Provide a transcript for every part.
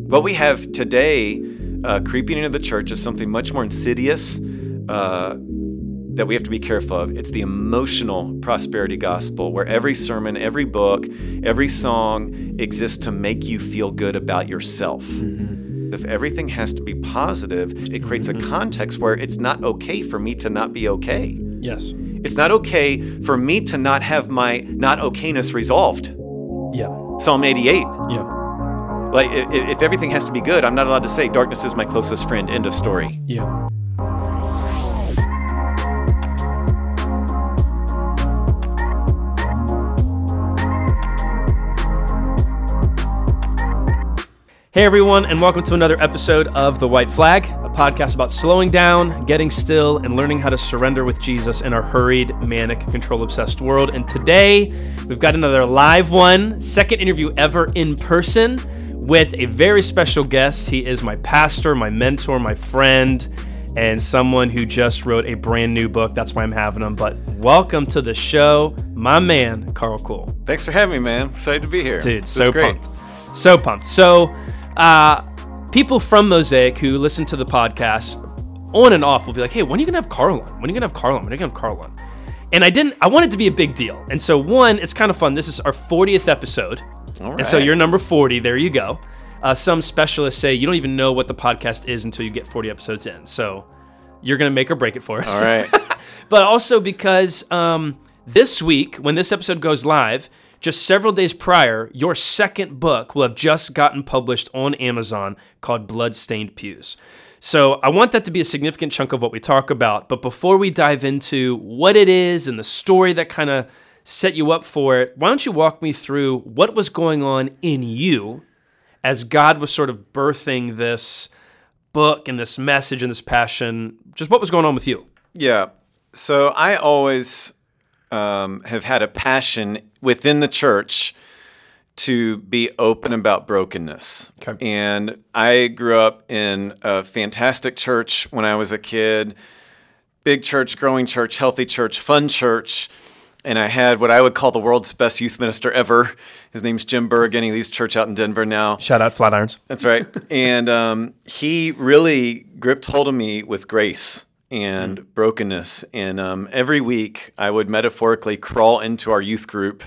What we have today creeping into the church is something much more insidious that we have to be careful of. It's the emotional prosperity gospel, where every sermon, every book, every song exists to make you feel good about yourself. Mm-hmm. If everything has to be positive, it creates a context where it's not okay for me to not be okay. Yes. It's not okay for me to not have my not okayness resolved. Yeah. Psalm 88. Yeah. Like, if everything has to be good, I'm not allowed to say darkness is my closest friend, end of story. Yeah. Hey everyone, and welcome to another episode of The White Flag, a podcast about slowing down, getting still, and learning how to surrender with Jesus in our hurried, manic, control-obsessed world. And today, we've got another live one, second interview ever in person with a very special guest. He is my pastor, my mentor, my friend, and someone who just wrote a brand new book. That's why I'm having him. But welcome to the show, my man, Carl Kuhl. Thanks for having me, man. Excited to be here. Dude, so pumped. So pumped. So, people from Mosaic who listen to the podcast on and off will be like, hey, when are you going to have Carl on? When are you going to have Carl on? When are you going to have Carl on? And I want it to be a big deal. And so one, it's kind of fun. This is our 40th episode. All right. And so you're number 40. There you go. Some specialists say you don't even know what the podcast is until you get 40 episodes in. So you're going to make or break it for us. All right. But also because this week, when this episode goes live, just several days prior, your second book will have just gotten published on Amazon called Bloodstained Pews. So I want that to be a significant chunk of what we talk about. But before we dive into what it is and the story that kind of set you up for it, why don't you walk me through what was going on in you as God was sort of birthing this book and this message and this passion? Just what was going on with you? Yeah. So I always have had a passion within the church to be open about brokenness. Okay. And I grew up in a fantastic church when I was a kid. Big church, growing church, healthy church, fun church. And I had what I would call the world's best youth minister ever. His name's Jim Berg, and he leads church out in Denver now. Shout out Flatirons. That's right. And he really gripped hold of me with grace and brokenness. And every week I would metaphorically crawl into our youth group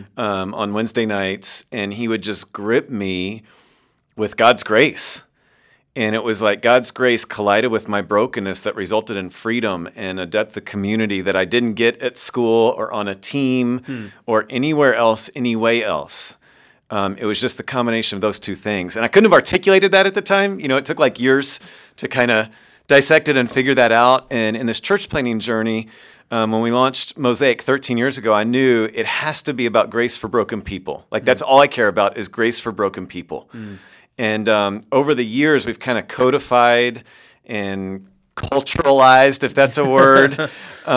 on Wednesday nights, and he would just grip me with God's grace. And it was like God's grace collided with my brokenness that resulted in freedom and a depth of community that I didn't get at school or on a team or anywhere else, any way else. It was just the combination of those two things. And I couldn't have articulated that at the time. You know, it took like years to kind of dissect it and figure that out. And in this church planning journey, when we launched Mosaic 13 years ago, I knew it has to be about grace for broken people. Like that's all I care about is grace for broken people. And over the years, we've kind of codified and culturalized, if that's a word,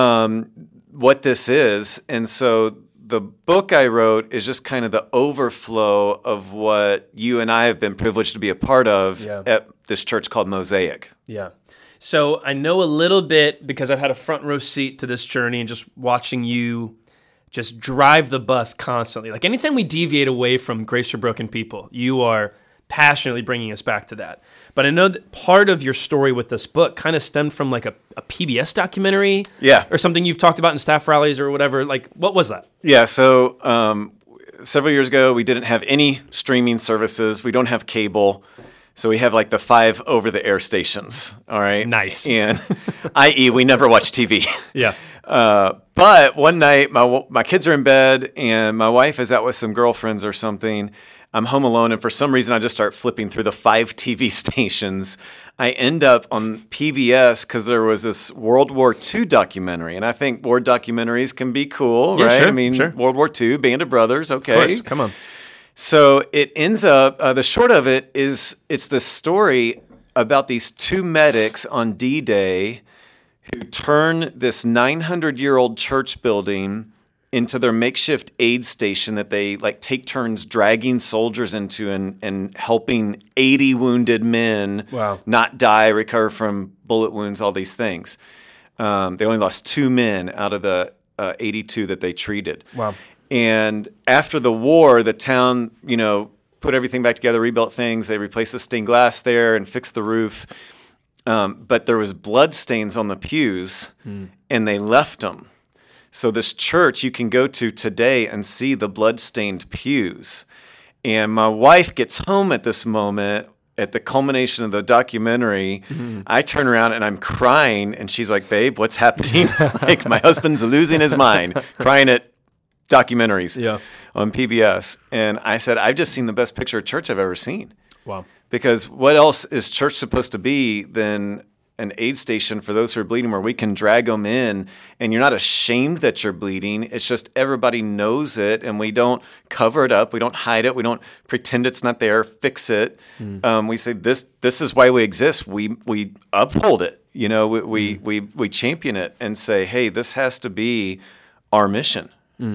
what this is. And so the book I wrote is just kind of the overflow of what you and I have been privileged to be a part of at this church called Mosaic. Yeah. So I know a little bit because I've had a front row seat to this journey and just watching you just drive the bus constantly. Like anytime we deviate away from grace for broken people, you are passionately bringing us back to that. But I know that part of your story with this book kind of stemmed from like a PBS documentary, or something you've talked about in staff rallies or whatever. Like, what was that? Yeah, so several years ago, we didn't have any streaming services. We don't have cable. So we have like the 5 over-the-air stations, all right? Nice. And i.e., we never watch TV. Yeah. But one night, my kids are in bed, and my wife is out with some girlfriends or something. I'm home alone, and for some reason, I just start flipping through the 5 TV stations. I end up on PBS because there was this World War II documentary, and I think war documentaries can be cool, right? Sure, I mean, sure. World War II, Band of Brothers, okay. Of course, come on. So it ends up, the short of it is it's the story about these 2 medics on D-Day who turn this 900-year-old church building into their makeshift aid station that they like take turns dragging soldiers into and helping 80 wounded men not die, recover from bullet wounds, all these things. They only lost 2 men out of the 82 that they treated. Wow. And after the war, the town, put everything back together, rebuilt things. They replaced the stained glass there and fixed the roof. But there was blood stains on the pews, and they left them. So this church you can go to today and see the blood-stained pews. And my wife gets home at this moment, at the culmination of the documentary. I turn around and I'm crying, and she's like, "Babe, what's happening?" Like, my husband's losing his mind, crying at documentaries on PBS. And I said, "I've just seen the best picture of church I've ever seen." Wow. Because what else is church supposed to be than an aid station for those who are bleeding, where we can drag them in and you're not ashamed that you're bleeding. It's just everybody knows it, and we don't cover it up. We don't hide it. We don't pretend it's not there, fix it. We say this is why we exist. We uphold it. You know, we champion it and say, hey, this has to be our mission.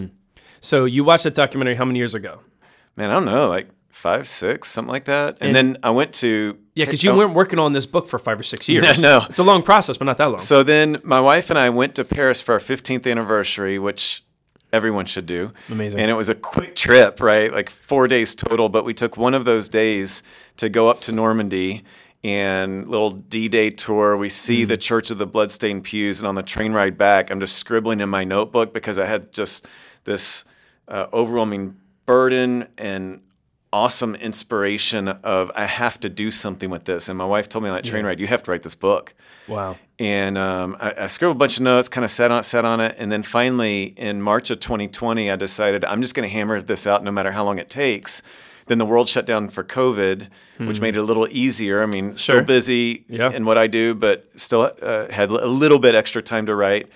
So you watched that documentary how many years ago? Man, I don't know, like 5, 6, something like that. And then I went to... Yeah, because you weren't working on this book for 5 or 6 years. No. It's a long process, but not that long. So then my wife and I went to Paris for our 15th anniversary, which everyone should do. Amazing. And it was a quick trip, right? Like 4 days total, but we took one of those days to go up to Normandy and little D-Day tour. We see the Church of the Bloodstained Pews, and on the train ride back, I'm just scribbling in my notebook because I had just this overwhelming burden and awesome inspiration of, I have to do something with this. And my wife told me on that train ride, you have to write this book. Wow. And I scribbled a bunch of notes, kind of sat on it. And then finally, in March of 2020, I decided I'm just going to hammer this out no matter how long it takes. Then the world shut down for COVID, which made it a little easier. I mean, still busy in what I do, but still had a little bit extra time to write,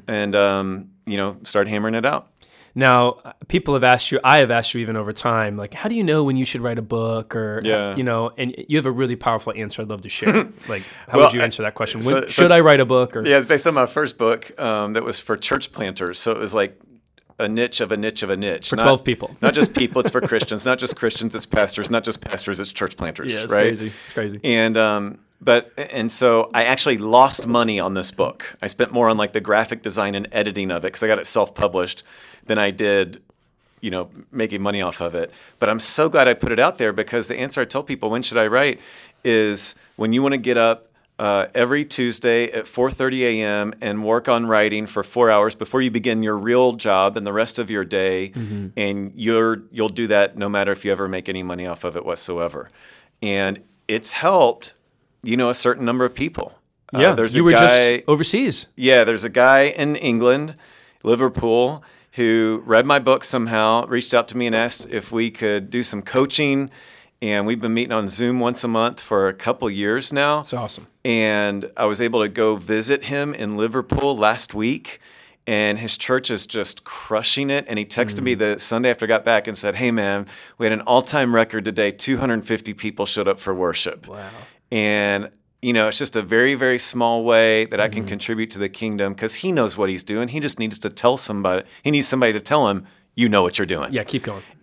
and started hammering it out. Now, people have asked you, I have asked you even over time, like, how do you know when you should write a book? Or, and you have a really powerful answer I'd love to share. Like, how would you answer that question? Should I write a book? Or? Yeah, it's based on my first book that was for church planters. So it was like a niche of a niche of a niche. For 12 people. Not just people, it's for Christians. Not just Christians, it's pastors. Not just pastors, it's church planters. Yeah, it's right? crazy. It's crazy. And so I actually lost money on this book. I spent more on like the graphic design and editing of it because I got it self-published than I did, making money off of it. But I'm so glad I put it out there, because the answer I tell people, when should I write, is when you want to get up every Tuesday at 4:30 a.m. and work on writing for 4 hours before you begin your real job and the rest of your day, and you'll do that no matter if you ever make any money off of it whatsoever. And it's helped, a certain number of people. Yeah, you were just overseas. Yeah, there's a guy in England, Liverpool, who read my book somehow, reached out to me and asked if we could do some coaching. And we've been meeting on Zoom once a month for a couple years now. That's awesome. And I was able to go visit him in Liverpool last week. And his church is just crushing it. And he texted me the Sunday after I got back and said, hey, man, we had an all-time record today. 250 people showed up for worship. Wow. And it's just a very, very small way that I can contribute to the kingdom, because he knows what he's doing. He just needs to tell somebody. He needs somebody to tell him, you know what you're doing. Yeah, keep going.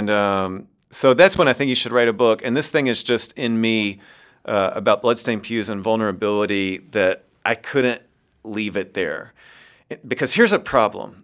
And so that's when I think you should write a book. And this thing is just in me about bloodstained pews and vulnerability, that I couldn't leave it there. Because here's a problem.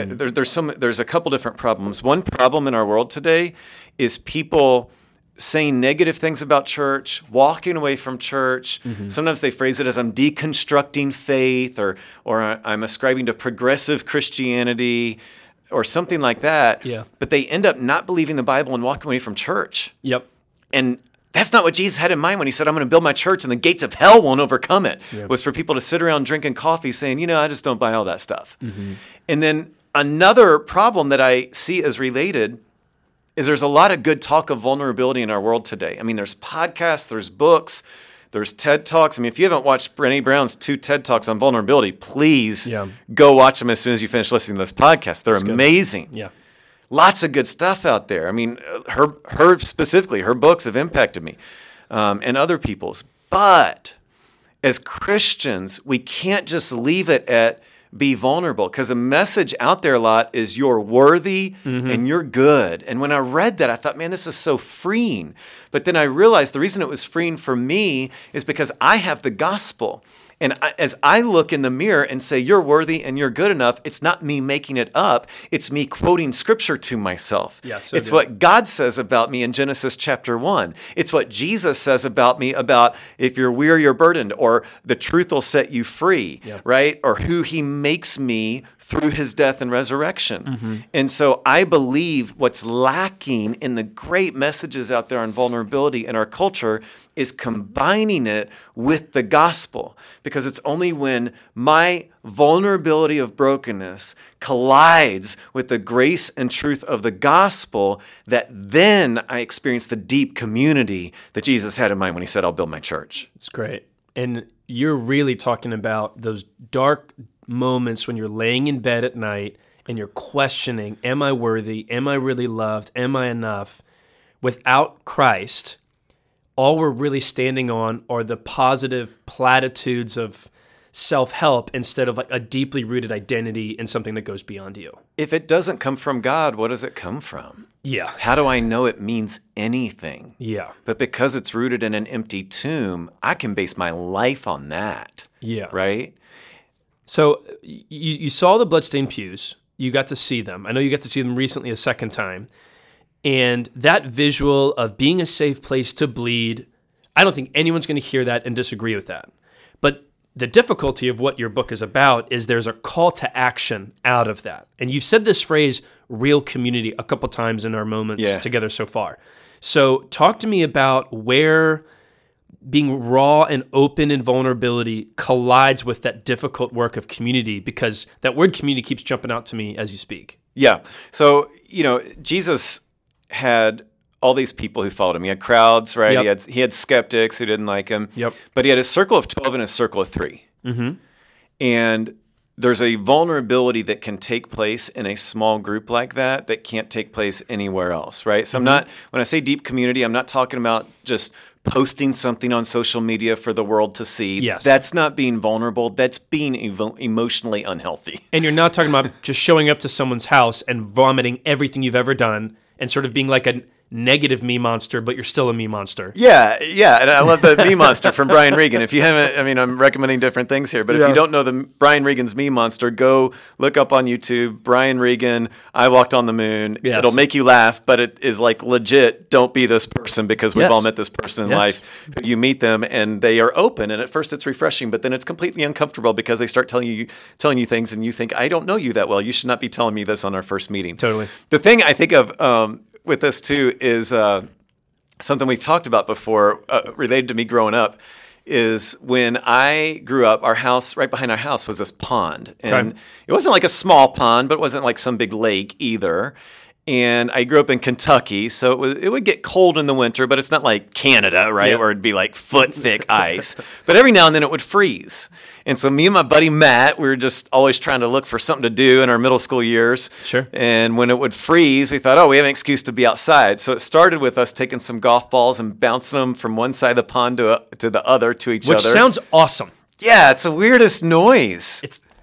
There's a couple different problems. One problem in our world today is people saying negative things about church, walking away from church. Sometimes they phrase it as, I'm deconstructing faith, or I'm ascribing to progressive Christianity, or something like that. Yeah. But they end up not believing the Bible and walking away from church. Yep. And that's not what Jesus had in mind when he said, I'm going to build my church and the gates of hell won't overcome it. Yep. Was for people to sit around drinking coffee saying, I just don't buy all that stuff. And then another problem that I see as related is there's a lot of good talk of vulnerability in our world today. I mean, there's podcasts, there's books, there's TED Talks. I mean, if you haven't watched Brené Brown's 2 TED Talks on vulnerability, please go watch them as soon as you finish listening to this podcast. They're amazing. Yeah. Lots of good stuff out there. I mean, her specifically, her books have impacted me, and other people's. But as Christians, we can't just leave it at be vulnerable, because a message out there a lot is you're worthy and you're good. And when I read that, I thought, man, this is so freeing. But then I realized the reason it was freeing for me is because I have the gospel. And as I look in the mirror and say, you're worthy and you're good enough, it's not me making it up. It's me quoting scripture to myself. Yeah, so it's good. what God says about me in Genesis chapter 1. It's what Jesus says about me about if you're weary or burdened, or the truth will set you free, right? Or who he makes me through his death and resurrection. And so I believe what's lacking in the great messages out there on vulnerability in our culture is combining it with the gospel. Because it's only when my vulnerability of brokenness collides with the grace and truth of the gospel that then I experience the deep community that Jesus had in mind when he said, I'll build my church. It's great. And you're really talking about those dark moments when you're laying in bed at night and you're questioning, am I worthy? Am I really loved? Am I enough? Without Christ, all we're really standing on are the positive platitudes of self-help instead of like a deeply rooted identity in something that goes beyond you. If it doesn't come from God, what does it come from? Yeah. How do I know it means anything? Yeah. But because it's rooted in an empty tomb, I can base my life on that. Yeah. Right? So you saw the bloodstained pews. You got to see them. I know you got to see them recently a second time. And that visual of being a safe place to bleed, I don't think anyone's going to hear that and disagree with that. But the difficulty of what your book is about is there's a call to action out of that. And you've said this phrase, real community, a couple times in our moments together so far. So talk to me about where being raw and open in vulnerability collides with that difficult work of community, because that word community keeps jumping out to me as you speak. Yeah. So, Jesus had all these people who followed him. He had crowds, right? Yep. He had skeptics who didn't like him. Yep. But he had a circle of 12 and a circle of 3. Mm-hmm. And there's a vulnerability that can take place in a small group like that can't take place anywhere else, right? So when I say deep community, I'm not talking about just posting something on social media for the world to see. Yes. That's not being vulnerable. That's being emotionally unhealthy. And you're not talking about just showing up to someone's house and vomiting everything you've ever done and sort of being like a negative me monster, but you're still a me monster. Yeah. And I love the me monster from Brian Regan. If you haven't, I'm recommending different things here, but if you don't know the Brian Regan's me monster, go look up on YouTube, Brian Regan, I Walked on the Moon. Yes. It'll make you laugh, but it is like legit, don't be this person, because we've all met this person in life. You meet them and they are open, and at first it's refreshing, but then it's completely uncomfortable because they start telling you things and you think, I don't know you that well. You should not be telling me this on our first meeting. Totally. The thing I think of with this too is something we've talked about before related to me growing up is when I grew up, our house, right behind our house was this pond. And it wasn't like a small pond, but it wasn't like some big lake either. And I grew up in Kentucky, so it would get cold in the winter, but it's not like Canada, right, where it'd be like foot-thick ice. But every now and then it would freeze. And so me and my buddy Matt, we were just always trying to look for something to do in our middle school years. Sure. And when it would freeze, we thought, we have an excuse to be outside. So it started with us taking some golf balls and bouncing them from one side of the pond to the other, to each other. Which sounds awesome. Yeah, it's the weirdest noise.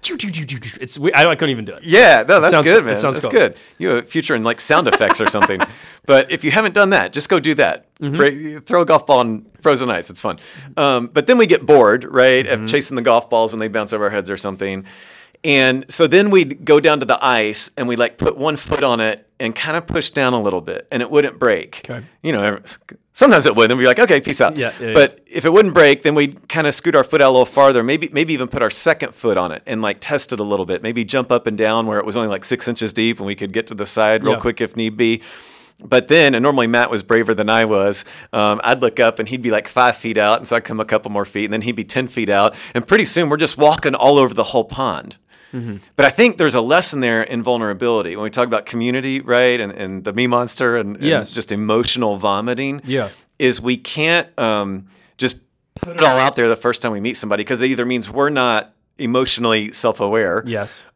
It's weird. I couldn't even do it. Yeah, no, that's good, man. That's cool. Good. You have a future in like sound effects or something. But if you haven't done that, just go do that. Throw a golf ball on frozen ice. It's fun. But then we get bored, right, of chasing the golf balls when they bounce over our heads or something. And so then we'd go down to the ice and we'd like put one foot on it and kind of push down a little bit, and it wouldn't break. Okay. Sometimes it would, and we'd be like, okay, peace out. Yeah. But if it wouldn't break, then we'd kind of scoot our foot out a little farther, maybe even put our second foot on it and like test it a little bit. Maybe jump up and down where it was only like 6 inches deep and we could get to the side real quick if need be. But then, and normally Matt was braver than I was, I'd look up and he'd be like 5 feet out, and so I'd come a couple more feet, and then he'd be 10 feet out, and pretty soon we're just walking all over the whole pond. But I think there's a lesson there in vulnerability when we talk about community, right, and the me monster and just emotional vomiting. Yeah, is we can't just put it all out there the first time we meet somebody, because it either means we're not emotionally self-aware,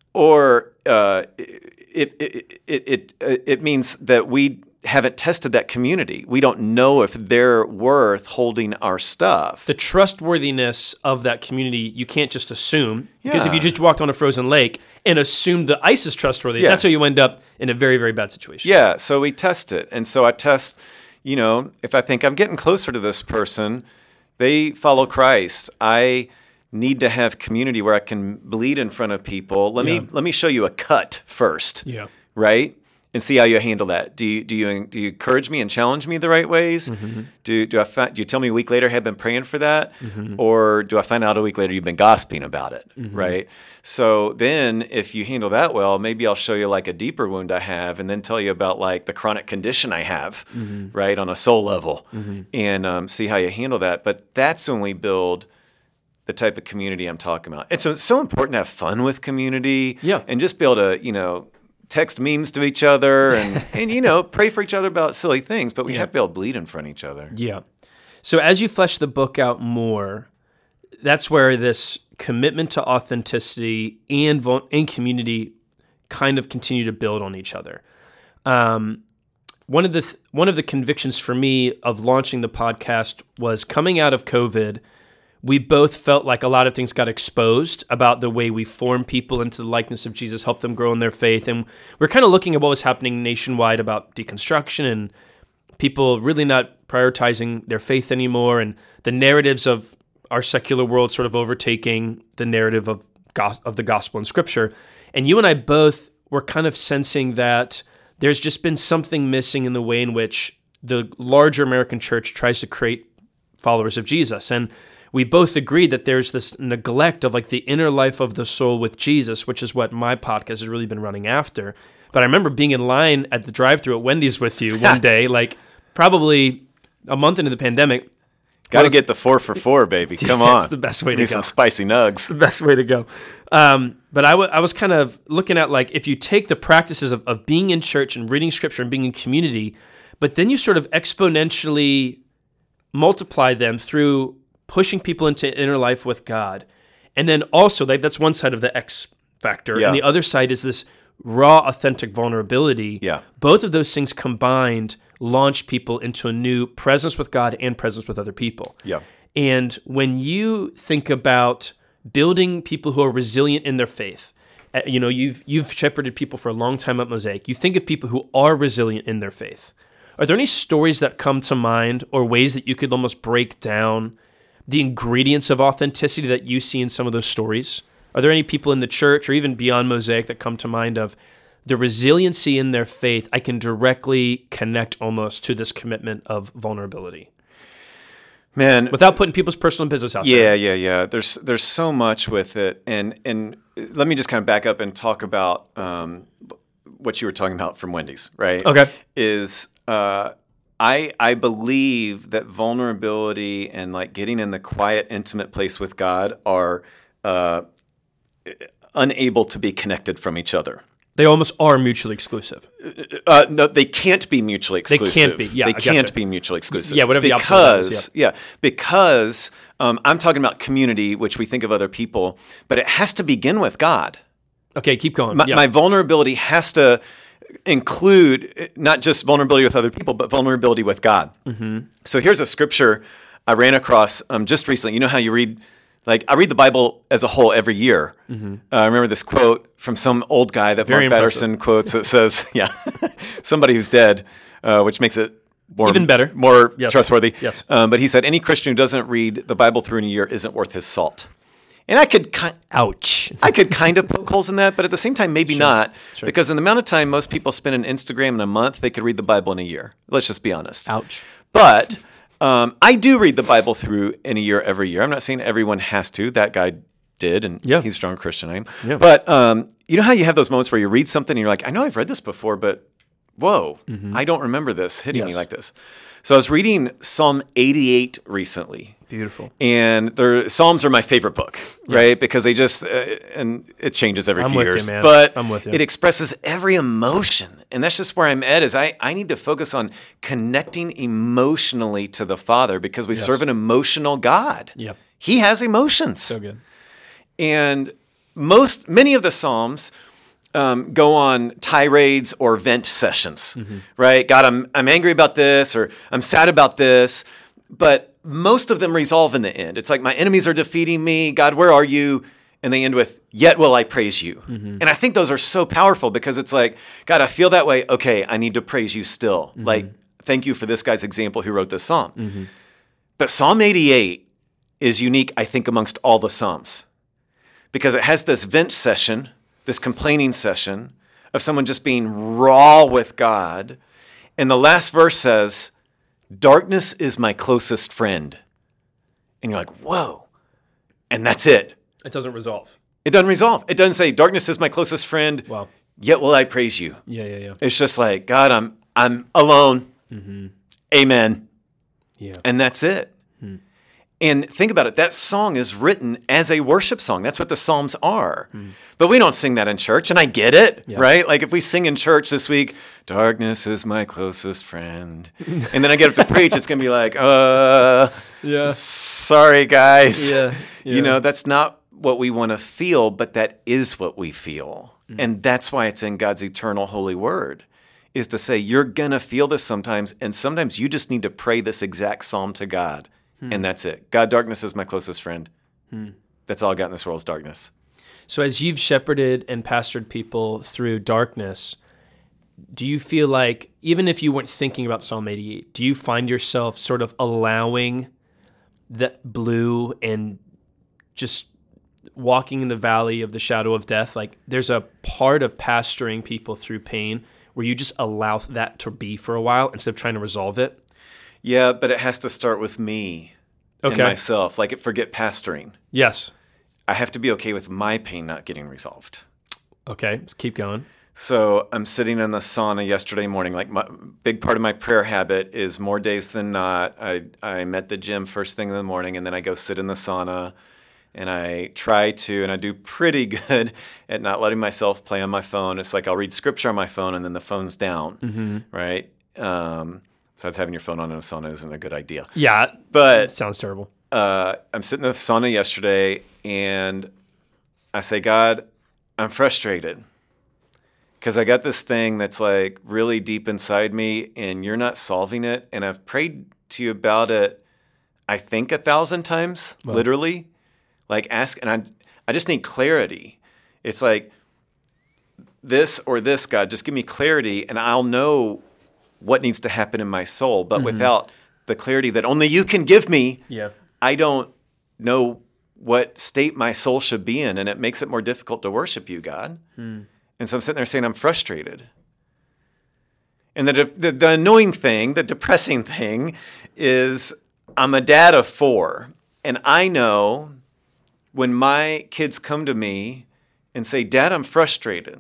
or it means that we haven't tested that community. We don't know if they're worth holding our stuff. The trustworthiness of that community, you can't just assume. Because if you just walked on a frozen lake and assumed the ice is trustworthy, that's how you end up in a very, very bad situation. Yeah, so we test it. And so I test, if I think I'm getting closer to this person, they follow Christ, I need to have community where I can bleed in front of people. Let me show you a cut first. Yeah. Right? And see how you handle that. Do you encourage me and challenge me the right ways? Mm-hmm. Do you tell me a week later, hey, I've been praying for that? Or do I find out a week later you've been gossiping about it? Right? So then if you handle that well, maybe I'll show you like a deeper wound I have and then tell you about like the chronic condition I have, right, on a soul level, and see how you handle that. But that's when we build the type of community I'm talking about. It's so important to have fun with community, and just be able to, text memes to each other and pray for each other about silly things, but we have to be able to bleed in front of each other. Yeah. So as you flesh the book out more, that's where this commitment to authenticity and community kind of continue to build on each other. One of the convictions for me of launching the podcast was coming out of COVID. We both felt like a lot of things got exposed about the way we form people into the likeness of Jesus, help them grow in their faith. And we're kind of looking at what was happening nationwide about deconstruction and people really not prioritizing their faith anymore, and the narratives of our secular world sort of overtaking the narrative of the gospel in Scripture. And you and I both were kind of sensing that there's just been something missing in the way in which the larger American church tries to create followers of Jesus. And we both agreed that there's this neglect of like the inner life of the soul with Jesus, which is what my podcast has really been running after. But I remember being in line at the drive-thru at Wendy's with you one day, like probably a month into the pandemic. Got to get the 4 for $4, baby. Come on. It's the best way to go. Some spicy nugs. It's the best way to go. But I was kind of looking at like if you take the practices of being in church and reading Scripture and being in community, but then you sort of exponentially multiply them through pushing people into inner life with God. And then also, that's one side of the X factor. Yeah. And the other side is this raw, authentic vulnerability. Yeah. Both of those things combined launch people into a new presence with God and presence with other people. Yeah. And when you think about building people who are resilient in their faith, you've shepherded people for a long time at Mosaic. You think of people who are resilient in their faith. Are there any stories that come to mind or ways that you could almost break down the ingredients of authenticity that you see in some of those stories? Are there any people in the church or even beyond Mosaic that come to mind of the resiliency in their faith? I can directly connect almost to this commitment of vulnerability. Man, without putting people's personal business out there. Yeah. There's so much with it, and let me just kind of back up and talk about what you were talking about from Wendy's, right? Okay. I believe that vulnerability and like getting in the quiet, intimate place with God are unable to be connected from each other. They almost are mutually exclusive. No, they can't be mutually exclusive. They can't be. Yeah, they can't be mutually exclusive. Yeah, whatever the opposite is. Yeah, because I'm talking about community, which we think of other people, but it has to begin with God. Okay, keep going. My vulnerability has to include not just vulnerability with other people, but vulnerability with God. Mm-hmm. So here's a scripture I ran across just recently. You know how you read, like I read the Bible as a whole every year. Mm-hmm. I remember this quote from some old guy that Mark Batterson quotes that says, somebody who's dead, which makes it even better, more trustworthy. Yes. But he said, any Christian who doesn't read the Bible through in a year isn't worth his salt. And I could kind of poke holes in that, but at the same time, maybe not. Sure. Because in the amount of time most people spend on Instagram in a month, they could read the Bible in a year. Let's just be honest. Ouch. But I do read the Bible through in a year every year. I'm not saying everyone has to. That guy did, and he's a strong Christian. I am. Yeah. But you know how you have those moments where you read something and you're like, I know I've read this before, but whoa, I don't remember this hitting me like this. So I was reading Psalm 88 recently. Beautiful. And Psalms are my favorite book, right? Because they just, and it changes every few years. You, man. But I'm with you. It expresses every emotion. And that's just where I'm at is I need to focus on connecting emotionally to the Father because we serve an emotional God. Yep. He has emotions. So good. And many of the Psalms go on tirades or vent sessions, right? God, I'm angry about this, or I'm sad about this, but most of them resolve in the end. It's like, my enemies are defeating me. God, where are you? And they end with, yet will I praise you. Mm-hmm. And I think those are so powerful because it's like, God, I feel that way. Okay, I need to praise you still. Mm-hmm. Like, thank you for this guy's example who wrote this psalm. Mm-hmm. But Psalm 88 is unique, I think, amongst all the Psalms. Because it has this vent session, this complaining session of someone just being raw with God. And the last verse says, darkness is my closest friend. And you're like, whoa. And that's it. It doesn't resolve. It doesn't resolve. It doesn't say, darkness is my closest friend, Wow. yet will I praise you. Yeah. It's just like, God, I'm alone. Mm-hmm. Amen. Yeah. And that's it. And think about it. That song is written as a worship song. That's what the Psalms are. But we don't sing that in church, and I get it, right? Like if we sing in church this week, darkness is my closest friend. And then I get up to preach, it's going to be like, sorry, guys. Yeah. You know, that's not what we want to feel, but that is what we feel. And that's why it's in God's eternal holy word, is to say, you're going to feel this sometimes, and sometimes you just need to pray this exact psalm to God. And that's it. God, darkness is my closest friend. That's all I got in this world is darkness. So as you've shepherded and pastored people through darkness, do you feel like, even if you weren't thinking about Psalm 88, do you find yourself sort of allowing that blue and just walking in the valley of the shadow of death? Like there's a part of pastoring people through pain where you just allow that to be for a while instead of trying to resolve it? Yeah, but it has to start with me and myself. Like, forget pastoring. Yes. I have to be okay with my pain not getting resolved. Okay, let's keep going. So I'm sitting in the sauna yesterday morning. Like, big part of my prayer habit is more days than not, I'm at the gym first thing in the morning, and then I go sit in the sauna, and I try to, and I do pretty good at not letting myself play on my phone. It's like I'll read scripture on my phone, and then the phone's down, right? Besides, having your phone on in a sauna isn't a good idea. Yeah, but it sounds terrible. I'm sitting in the sauna yesterday, and I say, God, I'm frustrated because I got this thing that's like really deep inside me, and you're not solving it. And I've prayed to you about it, I think 1,000 times, literally. Like ask, and I just need clarity. It's like this or this, God, just give me clarity, and I'll know what needs to happen in my soul. But without the clarity that only you can give me, I don't know what state my soul should be in, and it makes it more difficult to worship you, God. And so I'm sitting there saying I'm frustrated. And the annoying thing, the depressing thing, is I'm a dad of 4, and I know when my kids come to me and say, Dad, I'm frustrated,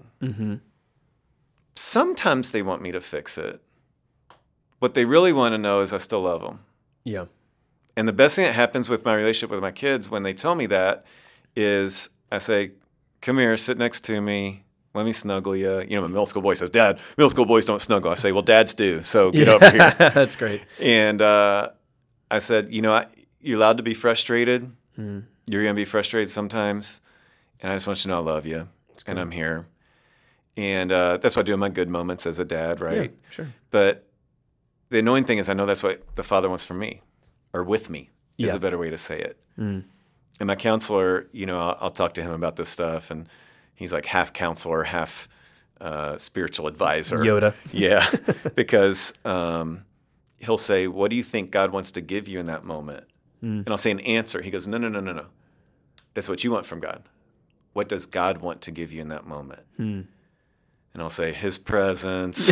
sometimes they want me to fix it. What they really want to know is I still love them. Yeah. And the best thing that happens with my relationship with my kids when they tell me that is I say, come here, sit next to me. Let me snuggle you. You know, my middle school boy says, Dad, middle school boys don't snuggle. I say, well, dads do. So get over here. That's great. And I said, you know, you're allowed to be frustrated. You're going to be frustrated sometimes. And I just want you to know I love you. And I'm here. And that's what I do in my good moments as a dad, right? Yeah, sure. But the annoying thing is I know that's what the Father wants from me, or with me is a better way to say it. And my counselor, you know, I'll talk to him about this stuff, and he's like half counselor, half spiritual advisor. Yoda. Yeah, because he'll say, what do you think God wants to give you in that moment? And I'll say an answer. He goes, no. That's what you want from God. What does God want to give you in that moment? And I'll say, His presence.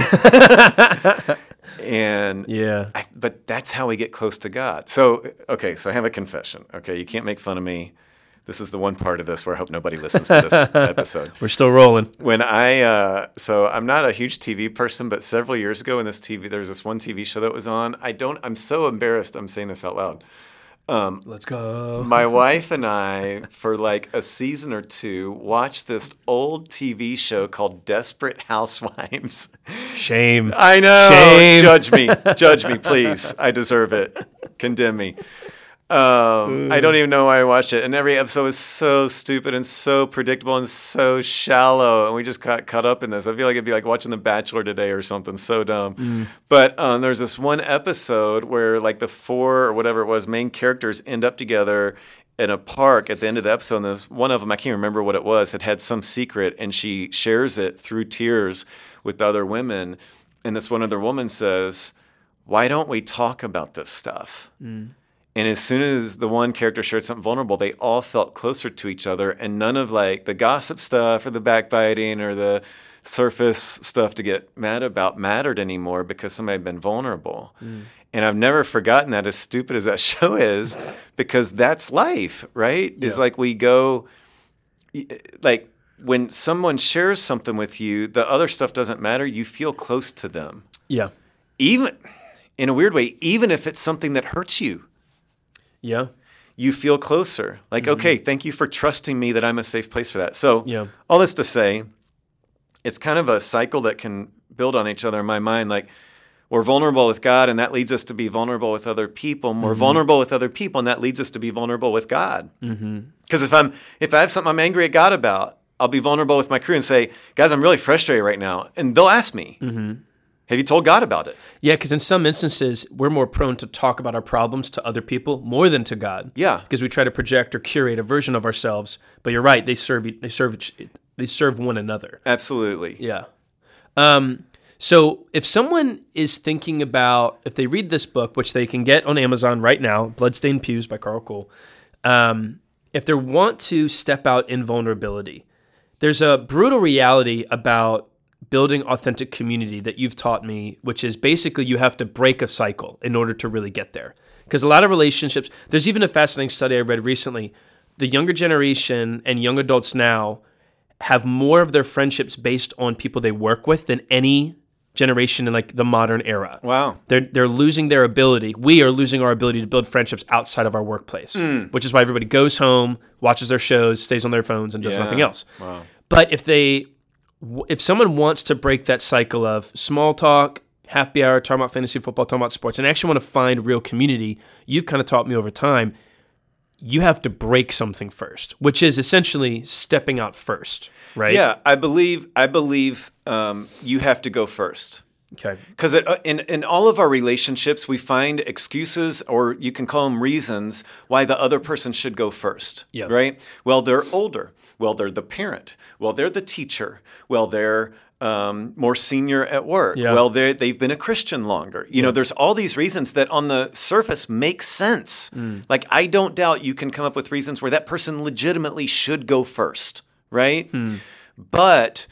And but that's how we get close to God. So, okay, so I have a confession. Okay, you can't make fun of me. This is the one part of this where I hope nobody listens to this episode. We're still rolling. When so I'm not a huge TV person, but several years ago in there was this one TV show that was on. I'm so embarrassed I'm saying this out loud. Let's go. My wife and I, for like a season or 2, watched this old TV show called Desperate Housewives. Shame. I know. Shame. Judge me, please. I deserve it. Condemn me. I don't even know why I watched it. And every episode was so stupid and so predictable and so shallow. And we just got caught up in this. I feel like it'd be like watching The Bachelor today or something. So dumb. But there's this one episode where like the 4 or whatever it was main characters end up together in a park at the end of the episode. And there's one of them, I can't remember what it was, had some secret, and she shares it through tears with the other women. And this one other woman says, why don't we talk about this stuff? And as soon as the one character shared something vulnerable, they all felt closer to each other, and none of like the gossip stuff or the backbiting or the surface stuff to get mad about mattered anymore because somebody had been vulnerable. And I've never forgotten that, as stupid as that show is, because that's life, right? Yeah. It's like we go, like when someone shares something with you, the other stuff doesn't matter. You feel close to them. Yeah. Even in a weird way, even if it's something that hurts you. Yeah. You feel closer. Like, okay, thank you for trusting me that I'm a safe place for that. So Yeah. all this to say, it's kind of a cycle that can build on each other in my mind. Like, we're vulnerable with God, and that leads us to be vulnerable with other people. And we're vulnerable with other people, and that leads us to be vulnerable with God. Because if I have something I'm angry at God about, I'll be vulnerable with my crew and say, guys, I'm really frustrated right now. And they'll ask me, have you told God about it? Yeah, because in some instances, we're more prone to talk about our problems to other people more than to God. Yeah. Because we try to project or curate a version of ourselves. But you're right; they serve one another. Absolutely. Yeah. So if someone is thinking about, if they read this book, which they can get on Amazon right now, Bloodstained Pews by Carl Cole, if they want to step out in vulnerability, there's a brutal reality about building authentic community that you've taught me, which is basically you have to break a cycle in order to really get there. Because a lot of relationships, there's even a fascinating study I read recently. The younger generation and young adults now have more of their friendships based on people they work with than any generation in like the modern era. Wow. They're losing their ability. We are losing our ability to build friendships outside of our workplace, which is why everybody goes home, watches their shows, stays on their phones, and does nothing else. Wow. But if someone wants to break that cycle of small talk, happy hour, talking about fantasy football, talking about sports, and actually want to find real community, you've kind of taught me over time, you have to break something first, which is essentially stepping out first, right? Yeah, I believe you have to go first. Okay. Because in all of our relationships, we find excuses, or you can call them reasons, why the other person should go first. Yeah. Right? Well, they're older. Well, they're the parent. Well, they're the teacher. Well, they're more senior at work. Yeah. Well, they've been a Christian longer. You know, there's all these reasons that on the surface make sense. Like, I don't doubt you can come up with reasons where that person legitimately should go first, right? But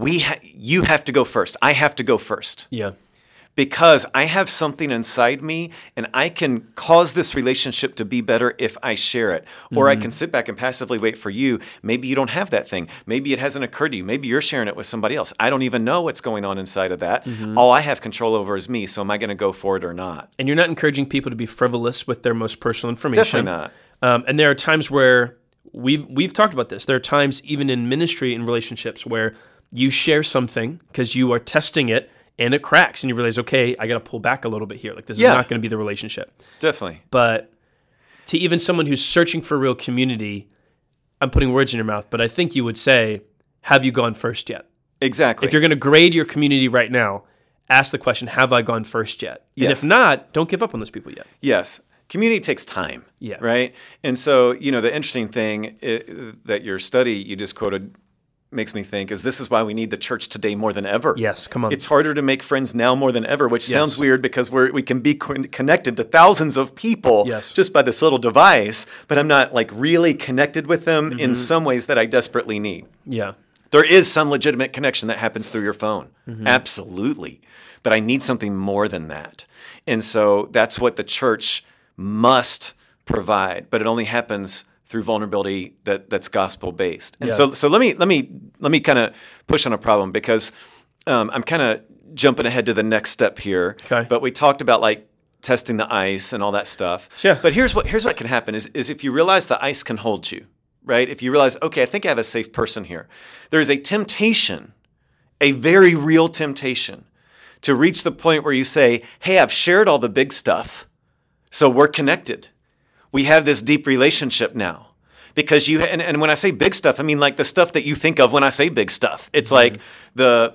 you have to go first. I have to go first. Yeah. Because I have something inside me, and I can cause this relationship to be better if I share it. Or I can sit back and passively wait for you. Maybe you don't have that thing. Maybe it hasn't occurred to you. Maybe you're sharing it with somebody else. I don't even know what's going on inside of that. All I have control over is me, so am I going to go for it or not? And you're not encouraging people to be frivolous with their most personal information. Definitely not. And there are times where we've talked about this. There are times even in ministry and relationships where you share something because you are testing it, and it cracks, and you realize, okay, I got to pull back a little bit here. Like, this is not going to be the relationship. Definitely. But to even someone who's searching for real community, I'm putting words in your mouth, but I think you would say, have you gone first yet? Exactly. If you're going to grade your community right now, ask the question, have I gone first yet? Yes. And if not, don't give up on those people yet. Yes. Community takes time. Yeah. Right? And so, the interesting thing that your study you just quoted makes me think is this is why we need the church today more than ever. Yes, come on. It's harder to make friends now more than ever, which sounds weird because we can be connected to thousands of people just by this little device, but I'm not like really connected with them in some ways that I desperately need. Yeah. There is some legitimate connection that happens through your phone. Absolutely. But I need something more than that. And so that's what the church must provide, but it only happens through vulnerability that's gospel based. And so let me kind of push on a problem because I'm kind of jumping ahead to the next step here. Okay. But we talked about like testing the ice and all that stuff. Sure. But here's what can happen is if you realize the ice can hold you, right? If you realize, okay, I think I have a safe person here. There is a temptation, a very real temptation, to reach the point where you say, hey, I've shared all the big stuff, so we're connected. We have this deep relationship now. Because and when I say big stuff, I mean like the stuff that you think of when I say big stuff. It's like the,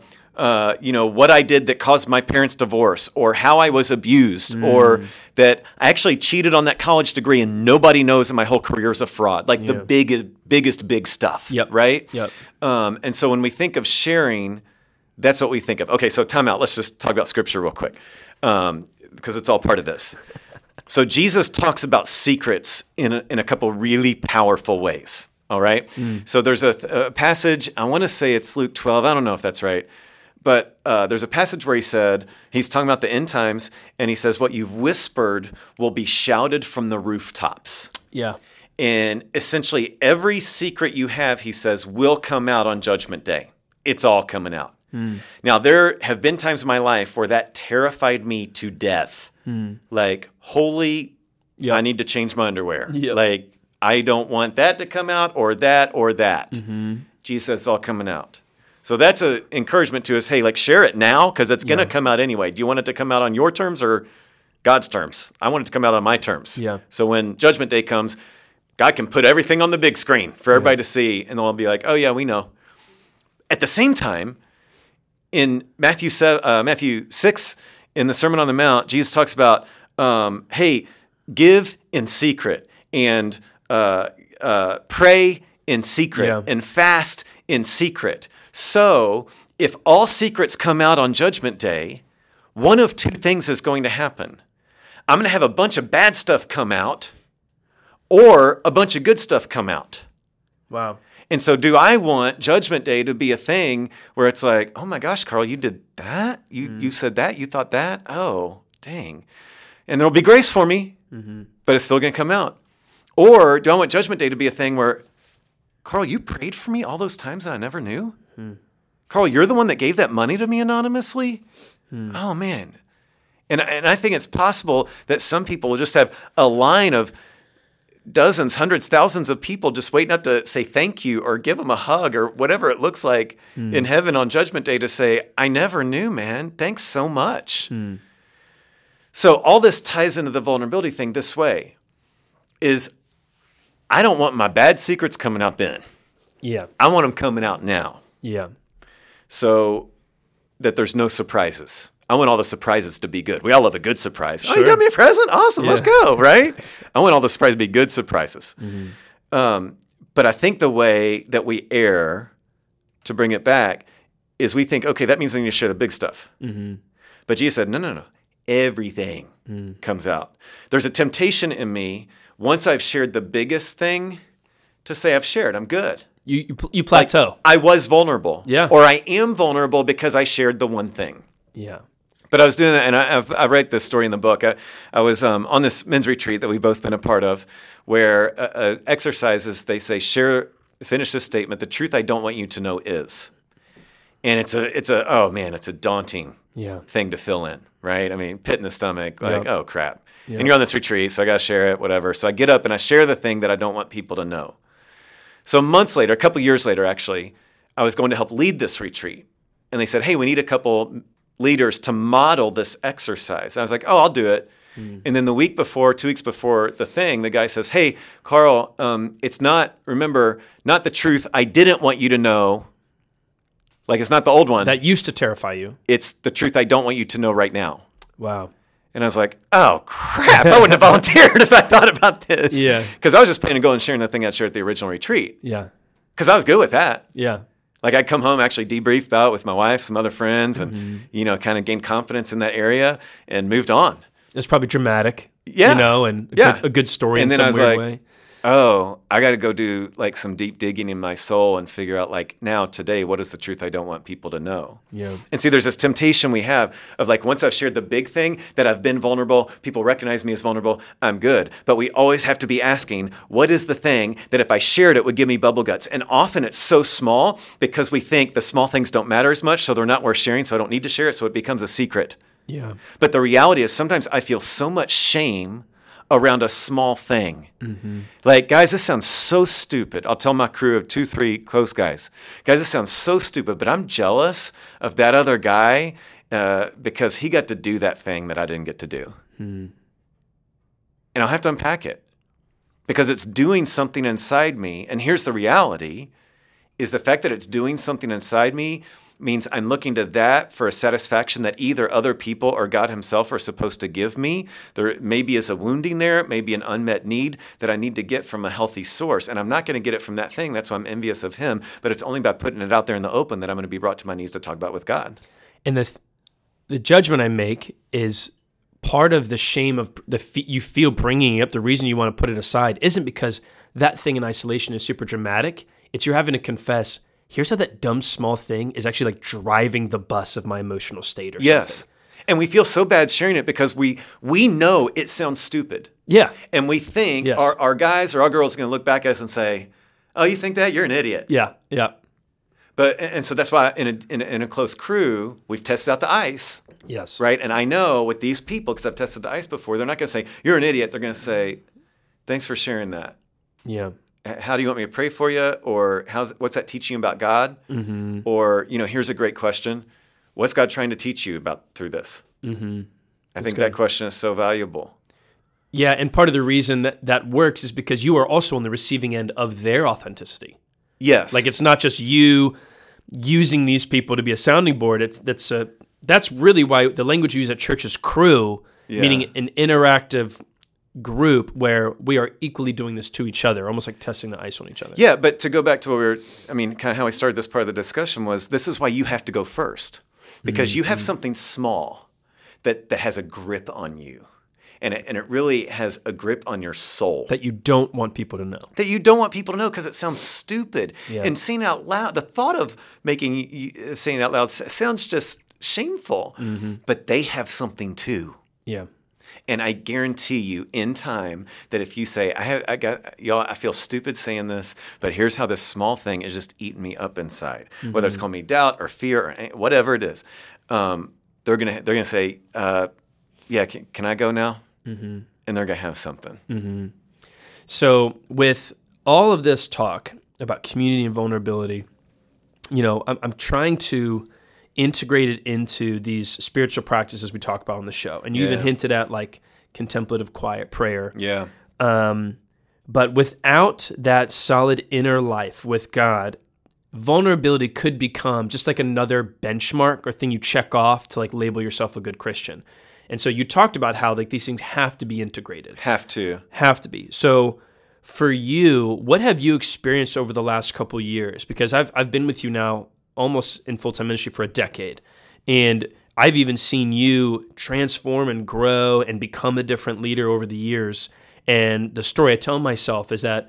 what I did that caused my parents' divorce, or how I was abused, or that I actually cheated on that college degree and nobody knows that my whole career is a fraud. Like the biggest big stuff, right? Yep. And so when we think of sharing, that's what we think of. Okay, so time out. Let's just talk about Scripture real quick because it's all part of this. So Jesus talks about secrets in a couple really powerful ways. All right. So there's a passage, I want to say it's Luke 12. I don't know if that's right. But there's a passage where he's talking about the end times, and he says, what you've whispered will be shouted from the rooftops. Yeah. And essentially every secret you have, he says, will come out on Judgment Day. It's all coming out. Now, there have been times in my life where that terrified me to death. Like, holy, I need to change my underwear. Yep. Like, I don't want that to come out or that or that. Jesus says it's all coming out. So that's an encouragement to us. Hey, like, share it now because it's going to come out anyway. Do you want it to come out on your terms or God's terms? I want it to come out on my terms. Yeah. So when Judgment Day comes, God can put everything on the big screen for everybody to see, and they'll be like, oh, yeah, we know. At the same time, in Matthew 6, in the Sermon on the Mount, Jesus talks about, hey, give in secret and pray in secret and fast in secret. So if all secrets come out on Judgment Day, one of two things is going to happen. I'm going to have a bunch of bad stuff come out or a bunch of good stuff come out. Wow. And so do I want Judgment Day to be a thing where it's like, oh my gosh, Carl, you did that? You said that? You thought that? Oh, dang. And there'll be grace for me, but it's still going to come out. Or do I want Judgment Day to be a thing where, Carl, you prayed for me all those times that I never knew? Carl, you're the one that gave that money to me anonymously? Oh, man. And I think it's possible that some people will just have a line of dozens, hundreds, thousands of people just waiting up to say thank you or give them a hug or whatever it looks like in heaven on Judgment Day to say, I never knew, man. Thanks so much. So all this ties into the vulnerability thing this way is I don't want my bad secrets coming out then. Yeah. I want them coming out now. Yeah. So that there's no surprises. I want all the surprises to be good. We all love a good surprise. Sure. Oh, you got me a present? Awesome. Let's go, right? I want all the surprises to be good surprises. But I think the way that we err, to bring it back, is we think, okay, that means I need to share the big stuff. But Jesus said, no. Everything comes out. There's a temptation in me, once I've shared the biggest thing, to say I've shared. I'm good. You plateau. Like, I was vulnerable. Yeah. Or I am vulnerable because I shared the one thing. Yeah. But I was doing that, and I write this story in the book. I was on this men's retreat that we've both been a part of, where exercises, they say, finish this statement, the truth I don't want you to know is. And it's a daunting thing to fill in, right? I mean, pit in the stomach, like, oh, crap. And you're on this retreat, so I got to share it, whatever. So I get up and I share the thing that I don't want people to know. So months later, a couple years later, actually, I was going to help lead this retreat. And they said, hey, we need a couple leaders to model this exercise. And I was like, oh, I'll do it. And then 2 weeks before the thing, the guy says, hey, Carl, it's not the truth I didn't want you to know. Like, it's not the old one. That used to terrify you. It's the truth I don't want you to know right now. Wow. And I was like, oh, crap. I wouldn't have volunteered if I thought about this. Yeah. Because I was just planning to go and sharing the thing I'd shared at the original retreat. Yeah. Because I was good with that. Yeah. Like, I'd come home, actually debrief about it with my wife, some other friends, and, kind of gain confidence in that area and moved on. It's probably dramatic. Yeah. And a good story and in then some weird way. Oh, I got to go do like some deep digging in my soul and figure out like now today, what is the truth I don't want people to know? Yeah. And see, there's this temptation we have of like, once I've shared the big thing that I've been vulnerable, people recognize me as vulnerable, I'm good. But we always have to be asking, what is the thing that if I shared it would give me bubble guts? And often it's so small because we think the small things don't matter as much, so they're not worth sharing, so I don't need to share it, so it becomes a secret. Yeah. But the reality is sometimes I feel so much shame around a small thing. Like, guys, this sounds so stupid. I'll tell my crew of 2-3 close guys, this sounds so stupid, but I'm jealous of that other guy because he got to do that thing that I didn't get to do. And I'll have to unpack it because it's doing something inside me. And here's the reality is the fact that it's doing something inside me means I'm looking to that for a satisfaction that either other people or God himself are supposed to give me. There maybe is a wounding there, maybe an unmet need that I need to get from a healthy source. And I'm not going to get it from that thing. That's why I'm envious of him. But it's only by putting it out there in the open that I'm going to be brought to my knees to talk about with God. And the judgment I make is part of the shame of you feel bringing it up, the reason you want to put it aside isn't because that thing in isolation is super dramatic. It's you're having to confess, here's how that dumb small thing is actually like driving the bus of my emotional state or Yes. something. And we feel so bad sharing it because we know it sounds stupid. Yeah. And we think Yes. our guys or our girls are going to look back at us and say, oh, you think that? You're an idiot. Yeah. Yeah. But and so that's why in a close crew, we've tested out the ice, Yes. right? And I know with these people, because I've tested the ice before, they're not going to say, you're an idiot. They're going to say, thanks for sharing that. Yeah. How do you want me to pray for you? Or what's that teaching you about God? Mm-hmm. Or, here's a great question. What's God trying to teach you about through this? Mm-hmm. I think that question is so valuable. Yeah, and part of the reason that works is because you are also on the receiving end of their authenticity. Yes. Like it's not just you using these people to be a sounding board. That's really why the language you use at church is crew, meaning an interactive group where we are equally doing this to each other, almost like testing the ice on each other. Yeah, but to go back to what kind of how we started this part of the discussion was this is why you have to go first. Because you have something small that has a grip on you. And it really has a grip on your soul. That you don't want people to know. That you don't want people to know because it sounds stupid. Yeah. And saying out loud, the thought of saying it out loud sounds just shameful. Mm-hmm. But they have something too. Yeah. And I guarantee you in time that if you say, I feel stupid saying this, but here's how this small thing is just eating me up inside, whether it's calling me doubt or fear or whatever it is, they're gonna say, can I go now? Mm-hmm. And they're gonna have something. Mm-hmm. So with all of this talk about community and vulnerability, I'm trying to integrate it into these spiritual practices we talk about on the show. And you even hinted at like contemplative quiet prayer. Yeah. But without that solid inner life with God, vulnerability could become just like another benchmark or thing you check off to like label yourself a good Christian. And so you talked about how like these things have to be integrated. Have to be. So for you, what have you experienced over the last couple years? Because I've been with you now almost in full-time ministry for a decade. And I've even seen you transform and grow and become a different leader over the years. And the story I tell myself is that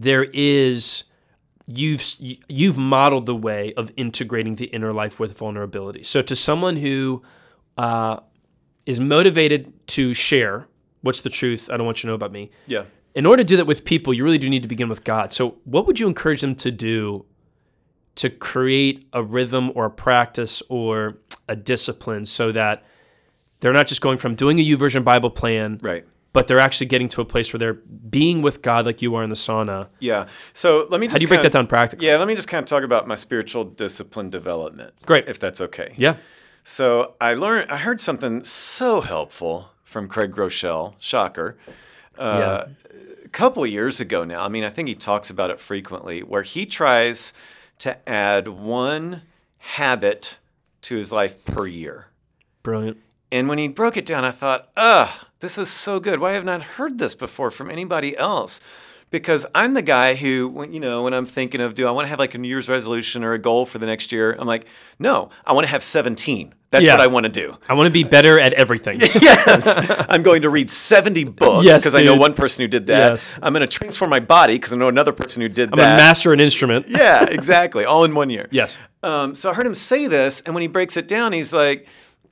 you've modeled the way of integrating the inner life with vulnerability. So to someone who is motivated to share what's the truth, I don't want you to know about me. Yeah. In order to do that with people, you really do need to begin with God. So what would you encourage them to do to create a rhythm or a practice or a discipline so that they're not just going from doing a YouVersion Bible plan, right, but they're actually getting to a place where they're being with God like you are in the sauna? Yeah. So let me just how do you break that down practically? Yeah, let me just kind of talk about my spiritual discipline development. Great. If that's okay. Yeah. So I heard something so helpful from Craig Groeschel, shocker, a couple of years ago now. I mean, I think he talks about it frequently, where he tries to add one habit to his life per year. Brilliant. And when he broke it down, I thought, this is so good. Why have I not heard this before from anybody else? Because I'm the guy who, when I'm thinking of, do I want to have like a New Year's resolution or a goal for the next year? I'm like, no, I want to have 17. That's what I want to do. I want to be better at everything. Yes. I'm going to read 70 books because I know one person who did that. Yes. I'm going to transform my body because I know another person who did that. I'm going to master an instrument. Yeah, exactly. All in 1 year. Yes. So I heard him say this, and when he breaks it down, he said,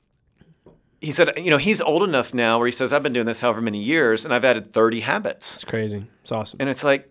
he's old enough now where he says, I've been doing this however many years, and I've added 30 habits. It's crazy. It's awesome. And it's like,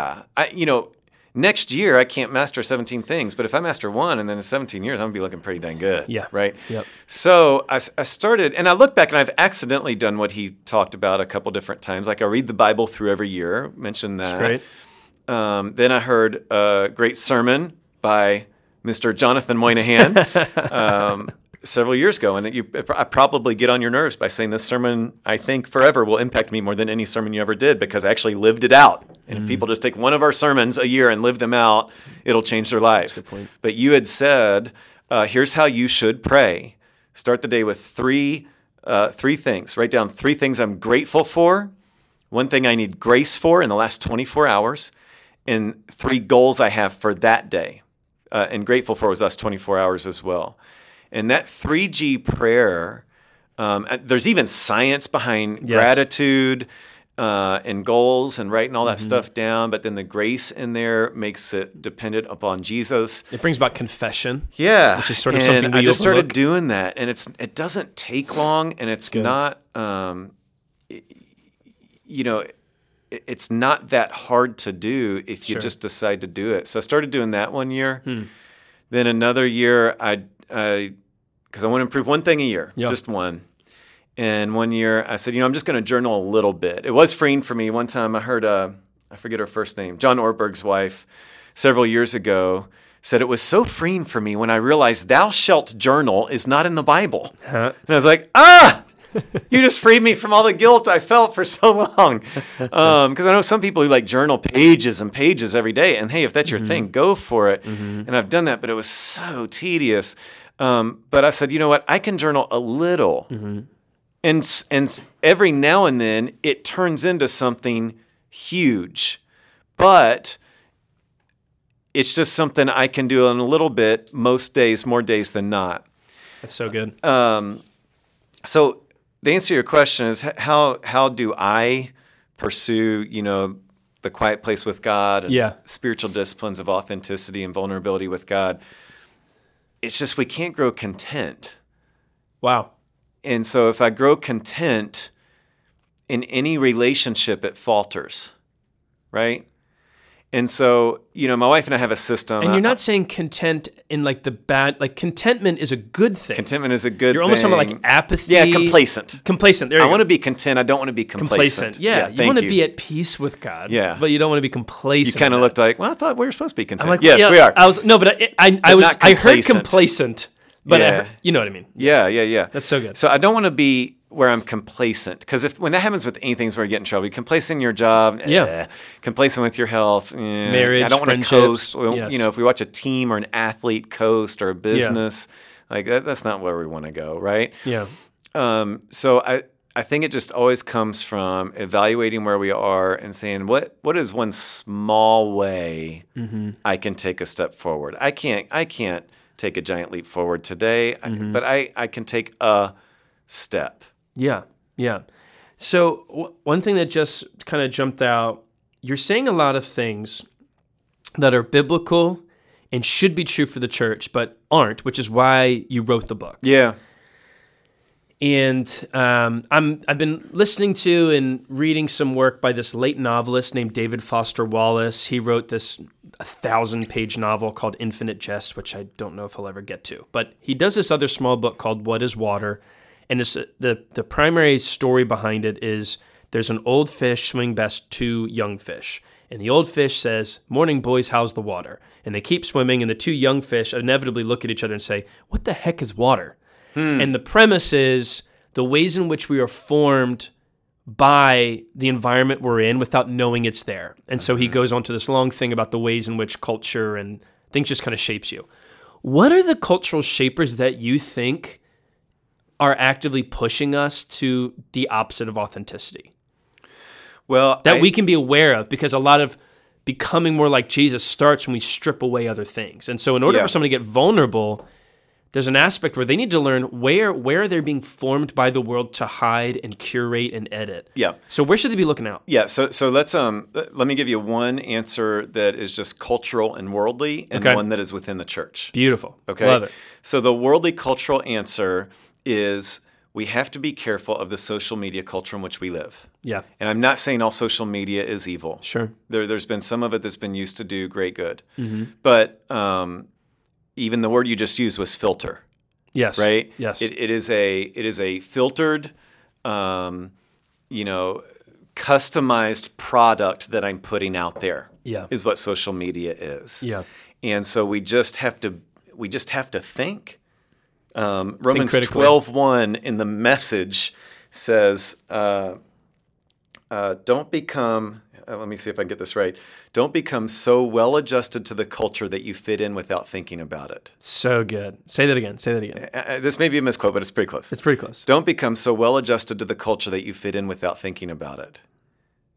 next year I can't master 17 things, but if I master one, and then in 17 years, I'm going to be looking pretty dang good. Yeah. Right? Yep. So I started, and I look back, and I've accidentally done what he talked about a couple different times. Like I read the Bible through every year, mentioned that. That's great. Then I heard a great sermon by Mr. Jonathan Moynihan several years ago, and I probably get on your nerves by saying this sermon, I think, forever will impact me more than any sermon you ever did because I actually lived it out. And if people just take one of our sermons a year and live them out, it'll change their lives. That's a good point. But you had said, here's how you should pray. Start the day with three things. Write down 3 things I'm grateful for, 1 thing I need grace for in the last 24 hours, and 3 goals I have for that day. And grateful for was us 24 hours as well. And that 3G prayer There's even science behind Yes. gratitude and goals and writing all that stuff down. But then the grace in there makes it dependent upon Jesus. It brings about confession. Yeah, Which is sort of and something we I just started overlook. doing that, and it doesn't take long, and it's Good. not, it's not that hard to do if you Sure. just decide to do it. So I started doing that one year. Then another year, because I want to improve one thing a year, Yeah. just one. And one year I said, I'm just going to journal a little bit. It was freeing for me. One time I heard, I forget her first name, John Ortberg's wife, several years ago, said it was so freeing for me when I realized thou shalt journal is not in the Bible. Huh? And I was like, you just freed me from all the guilt I felt for so long. Because I know some people who journal pages and pages every day. And hey, if that's your thing, go for it. And I've done that, but it was so tedious. But I said, you know what? I can journal a little. And every now and then it turns into something huge. But it's just something I can do in a little bit most days, more days than not. That's so good. So the answer to your question is how do I pursue, the quiet place with God and spiritual disciplines of authenticity and vulnerability with God? It's just we can't grow content. Wow. And so if I grow content in any relationship, it falters, right? And so, my wife and I have a system. And you're not saying content in the bad, contentment is a good thing. Contentment is a good thing. You're almost talking about apathy. Yeah, complacent. Complacent. There you I go. want to be content. I don't want to be complacent. Yeah, you want to be at peace with God. Yeah. But you don't want to be complacent. You kind of looked like, well, I thought we were supposed to be content. I'm like, yes, yeah, we are. I heard complacent. complacent, but Yeah. you know what I mean. Yeah. That's so good. So I don't want to be where I'm complacent, because when that happens with anything, is where you get in trouble. You're complacent in your job, complacent with your health, marriage, I don't want to friendships. coast. Yes. If we watch a team or an athlete coast or a business, that's not where we want to go, right? Yeah. So I think it just always comes from evaluating where we are and saying, what is one small way I can take a step forward? I can't take a giant leap forward today, but I can take a step. Yeah. So one thing that just kind of jumped out, you're saying a lot of things that are biblical and should be true for the church, but aren't, which is why you wrote the book. Yeah. And I've been listening to and reading some work by this late novelist named David Foster Wallace. He wrote this 1,000-page novel called Infinite Jest, which I don't know if he'll ever get to. But he does this other small book called What is Water? And it's, the primary story behind it is there's an old fish swimming past two young fish. And the old fish says, "Morning, boys, how's the water?" And they keep swimming, and the two young fish inevitably look at each other and say, "What the heck is water?" And the premise is the ways in which we are formed by the environment we're in without knowing it's there. And so he goes on to this long thing about the ways in which culture and things just kind of shapes you. What are the cultural shapers that you think are actively pushing us to the opposite of authenticity? Well, That we can be aware of, because a lot of becoming more like Jesus starts when we strip away other things. And so in order for someone to get vulnerable, there's an aspect where they need to learn where they're being formed by the world to hide and curate and edit. Yeah. So where should they be looking out? Yeah, so let's let me give you one answer that is just cultural and worldly, and one that is within the church. Beautiful. Okay. Love it. So the worldly cultural answer is we have to be careful of the social media culture in which we live. Yeah. And I'm not saying all social media is evil. Sure. There's been some of it that's been used to do great good. But even the word you just used was filter. Yes. Right? Yes. It is a filtered, customized product that I'm putting out there. Yeah. Is what social media is. Yeah. And so we just have to think. Romans critically. 12:1 in the Message says, don't become, let me see if I can get this right. Don't become so well adjusted to the culture that you fit in without thinking about it. So good. Say that again. This may be a misquote, but it's pretty close. It's pretty close. Don't become so well adjusted to the culture that you fit in without thinking about it.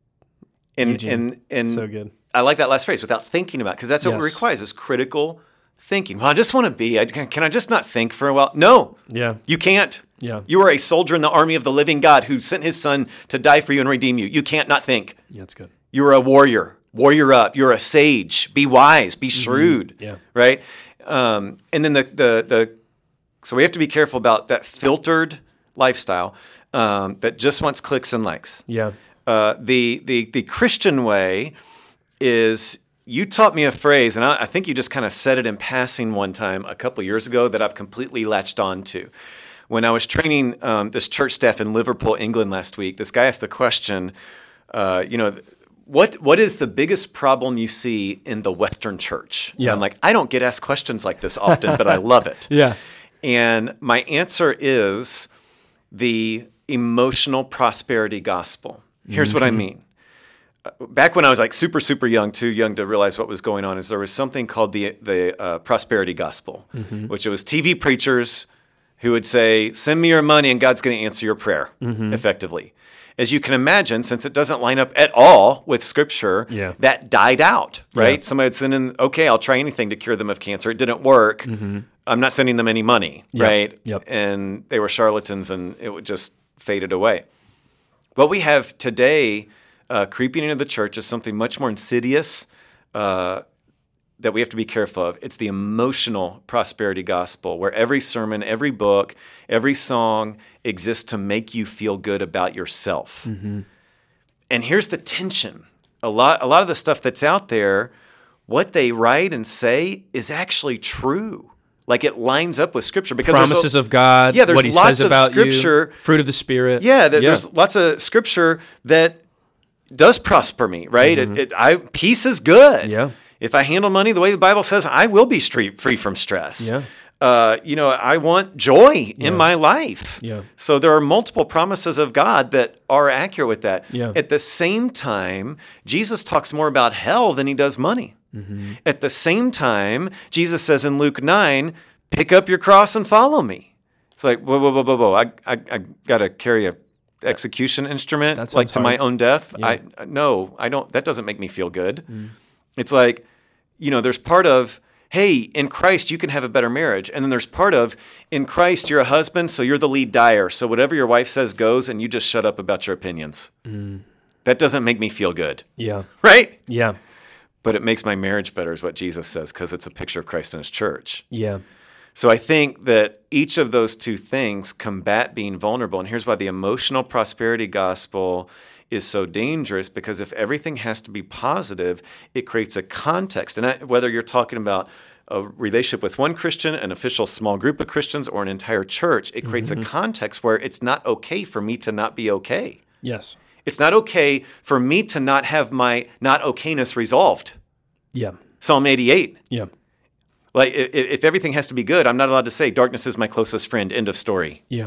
And Eugene, and so good. I like that last phrase, without thinking about it, because that's what it Yes. requires, is critical thinking, well, I just want to be. Can I just not think for a while? No, Yeah. you can't. Yeah. You are a soldier in the army of the living God who sent his son to die for you and redeem you. You can't not think. Yeah, that's good. You're a warrior. Warrior up. You're a sage. Be wise. Be shrewd. Yeah. Right? And then so we have to be careful about that filtered lifestyle that just wants clicks and likes. Yeah. The Christian way is, you taught me a phrase, and I think you just kind of said it in passing one time a couple years ago that I've completely latched on to. When I was training this church staff in Liverpool, England last week, this guy asked the question, what is the biggest problem you see in the Western church? Yeah. And I'm like, I don't get asked questions like this often, but I love it. Yeah. And my answer is the emotional prosperity gospel. Here's what I mean. Back when I was like super, super young, too young to realize what was going on, is there was something called the prosperity gospel, which it was TV preachers who would say, send me your money and God's going to answer your prayer effectively. As you can imagine, since it doesn't line up at all with Scripture, that died out, right? Yeah. Somebody would send in, okay, I'll try anything to cure them of cancer. It didn't work. I'm not sending them any money, right? Yep. And they were charlatans, and it just faded away. What we have today creeping into the church is something much more insidious that we have to be careful of. It's the emotional prosperity gospel, where every sermon, every book, every song exists to make you feel good about yourself. And here's the tension. A lot of the stuff that's out there, what they write and say is actually true. Like, it lines up with Scripture. Because promises of God, there's what he lots says of about Scripture, you, fruit of the Spirit. There's lots of Scripture that does prosper me, right? Peace is good. Yeah. If I handle money the way the Bible says, I will be free from stress. Yeah. I want joy in my life. Yeah. So there are multiple promises of God that are accurate with that. Yeah. At the same time, Jesus talks more about hell than he does money. At the same time, Jesus says in Luke 9, pick up your cross and follow me. It's like, whoa. I got to carry a execution instrument like to my own death. Yeah. No, I don't. That doesn't make me feel good. It's like, there's part of, hey, in Christ you can have a better marriage, and then there's part of, in Christ you're a husband, so you're the lead dyer. So whatever your wife says goes, and you just shut up about your opinions. That doesn't make me feel good. Yeah. Right? Yeah. But it makes my marriage better, is what Jesus says, because it's a picture of Christ and his church. Yeah. So I think that each of those two things combat being vulnerable. And here's why the emotional prosperity gospel is so dangerous, because if everything has to be positive, it creates a context. And whether you're talking about a relationship with one Christian, an official small group of Christians, or an entire church, it creates a context where it's not okay for me to not be okay. Yes. It's not okay for me to not have my not okayness resolved. Yeah. Psalm 88. Yeah. Like, if everything has to be good, I'm not allowed to say darkness is my closest friend, end of story. Yeah.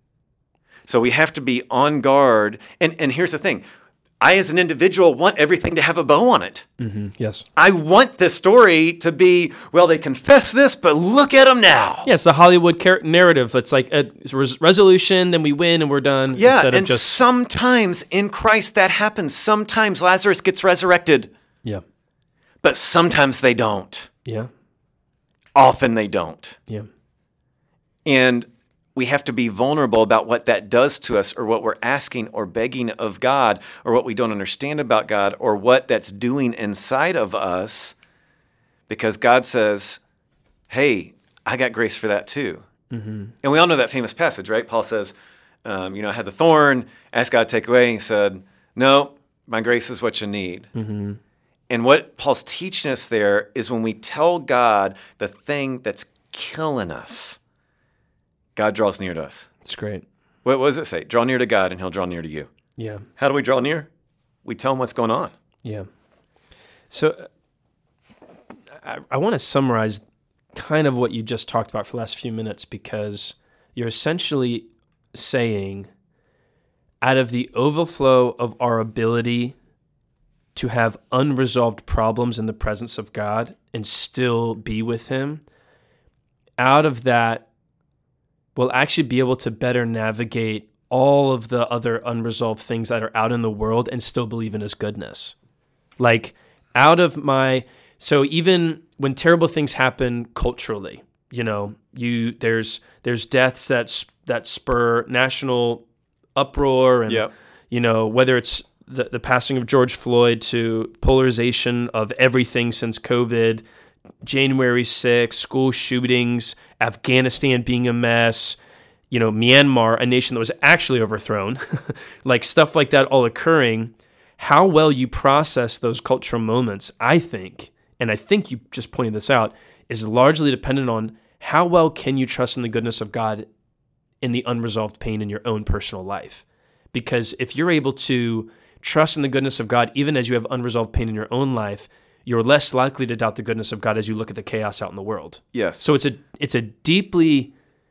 So we have to be on guard. And here's the thing. I, as an individual, want everything to have a bow on it. Yes. I want this story to be, well, they confess this, but look at them now. Yeah, it's the Hollywood narrative. It's like a resolution, then we win and we're done. Yeah, and sometimes in Christ that happens. Sometimes Lazarus gets resurrected. Yeah. But sometimes they don't. Yeah. Often they don't. Yeah. And we have to be vulnerable about what that does to us, or what we're asking or begging of God, or what we don't understand about God, or what that's doing inside of us, because God says, hey, I got grace for that too. And we all know that famous passage, right? Paul says, I had the thorn, asked God to take away. He said, no, my grace is what you need. And what Paul's teaching us there is, when we tell God the thing that's killing us, God draws near to us. It's great. What does it say? Draw near to God and he'll draw near to you. Yeah. How do we draw near? We tell him what's going on. Yeah. So I want to summarize kind of what you just talked about for the last few minutes, because you're essentially saying, out of the overflow of our ability to have unresolved problems in the presence of God and still be with him, out of that, we'll actually be able to better navigate all of the other unresolved things that are out in the world and still believe in his goodness. Like, out of my So even when terrible things happen culturally, there's deaths that spur national uproar, and Yep. whether it's the passing of George Floyd to polarization of everything since COVID, January 6th, school shootings, Afghanistan being a mess, Myanmar, a nation that was actually overthrown, like stuff like that all occurring. How well you process those cultural moments, I think, and I think you just pointed this out, is largely dependent on how well can you trust in the goodness of God in the unresolved pain in your own personal life. Because if you're able to trust in the goodness of God, even as you have unresolved pain in your own life, you're less likely to doubt the goodness of God as you look at the chaos out in the world. Yes. So it's a deeply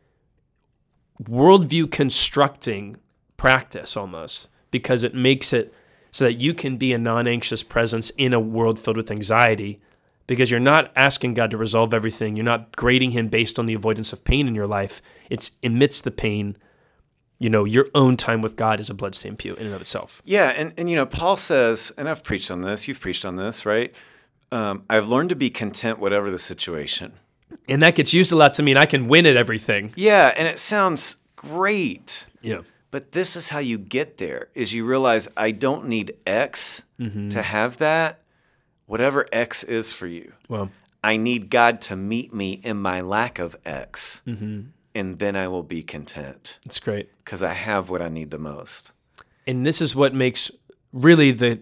worldview constructing practice almost, because it makes it so that you can be a non-anxious presence in a world filled with anxiety, because you're not asking God to resolve everything. You're not grading him based on the avoidance of pain in your life. It's amidst the pain, your own time with God is a bloodstained pew in and of itself. Yeah, and Paul says, and I've preached on this, you've preached on this, right? I've learned to be content whatever the situation. And that gets used a lot to mean I can win at everything. Yeah, and it sounds great. Yeah. But this is how you get there, is you realize I don't need X to have that, whatever X is for you. Well, I need God to meet me in my lack of X, and then I will be content. it's great. Because I have what I need the most. And this is what makes really the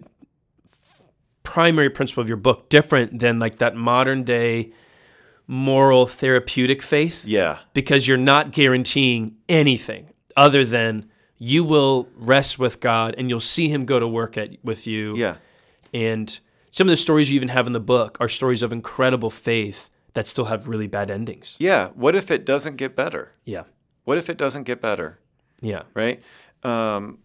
primary principle of your book different than like that modern day moral therapeutic faith. Yeah. Because you're not guaranteeing anything other than you will rest with God and you'll see him go to work with you. Yeah. And some of the stories you even have in the book are stories of incredible faith that still have really bad endings. Yeah. What if it doesn't get better? Yeah. What if it doesn't get better? Yeah. Right? I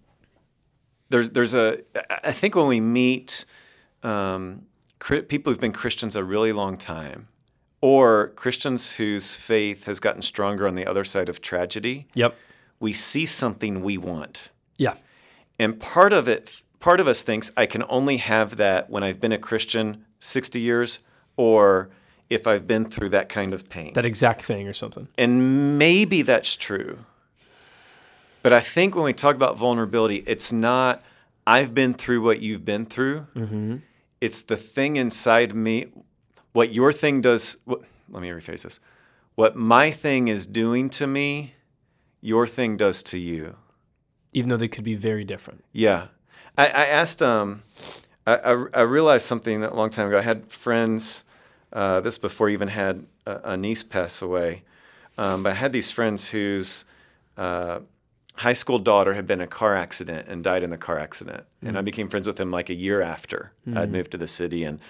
think when we meet people who've been Christians a really long time, or Christians whose faith has gotten stronger on the other side of tragedy, Yep. we see something we want. Yeah. And part of us thinks I can only have that when I've been a Christian 60 years or if I've been through that kind of pain. That exact thing or something. And maybe that's true. But I think when we talk about vulnerability, it's not, I've been through what you've been through. Mm-hmm. It's the thing inside me, what your thing does. Let me rephrase this. What my thing is doing to me, your thing does to you. Even though they could be very different. Yeah. I asked, I realized something a long time ago. I had friends, this before I even had a niece pass away, but I had these friends whose high school daughter had been in a car accident and died in the car accident. And I became friends with them like a year after I'd moved to the city, and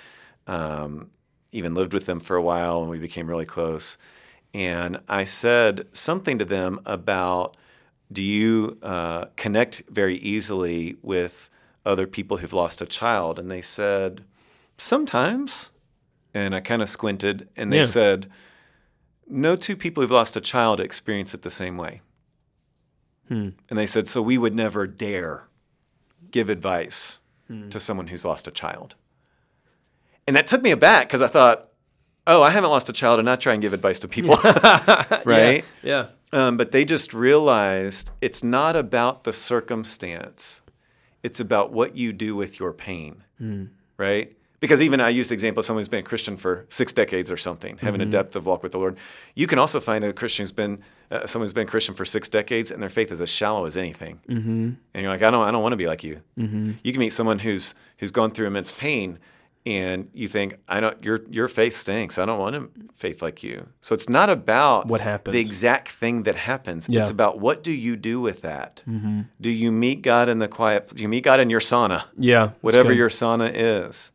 even lived with them for a while, and we became really close. And I said something to them about, do you connect very easily with other people who've lost a child? And they said, sometimes. And I kind of squinted, and they said, no two people who've lost a child experience it the same way. And they said, so we would never dare give advice to someone who's lost a child. And that took me aback, because I thought, oh, I haven't lost a child, and not try and give advice to people. Right? Yeah. But they just realized it's not about the circumstance. It's about what you do with your pain, right? Because even I used the example of someone who's been a Christian for 6 decades or something, having a depth of walk with the Lord. You can also find a Christian who's been someone who's been a Christian for 6 decades, and their faith is as shallow as anything. And you're like, I don't want to be like you. You can meet someone who's gone through immense pain, and you think, your faith stinks. I don't want a faith like you. So it's not about what happens, the exact thing that happens. Yeah. It's about, what do you do with that? Do you meet God in the quiet? Do you meet God in your sauna? Yeah, Whatever your sauna is.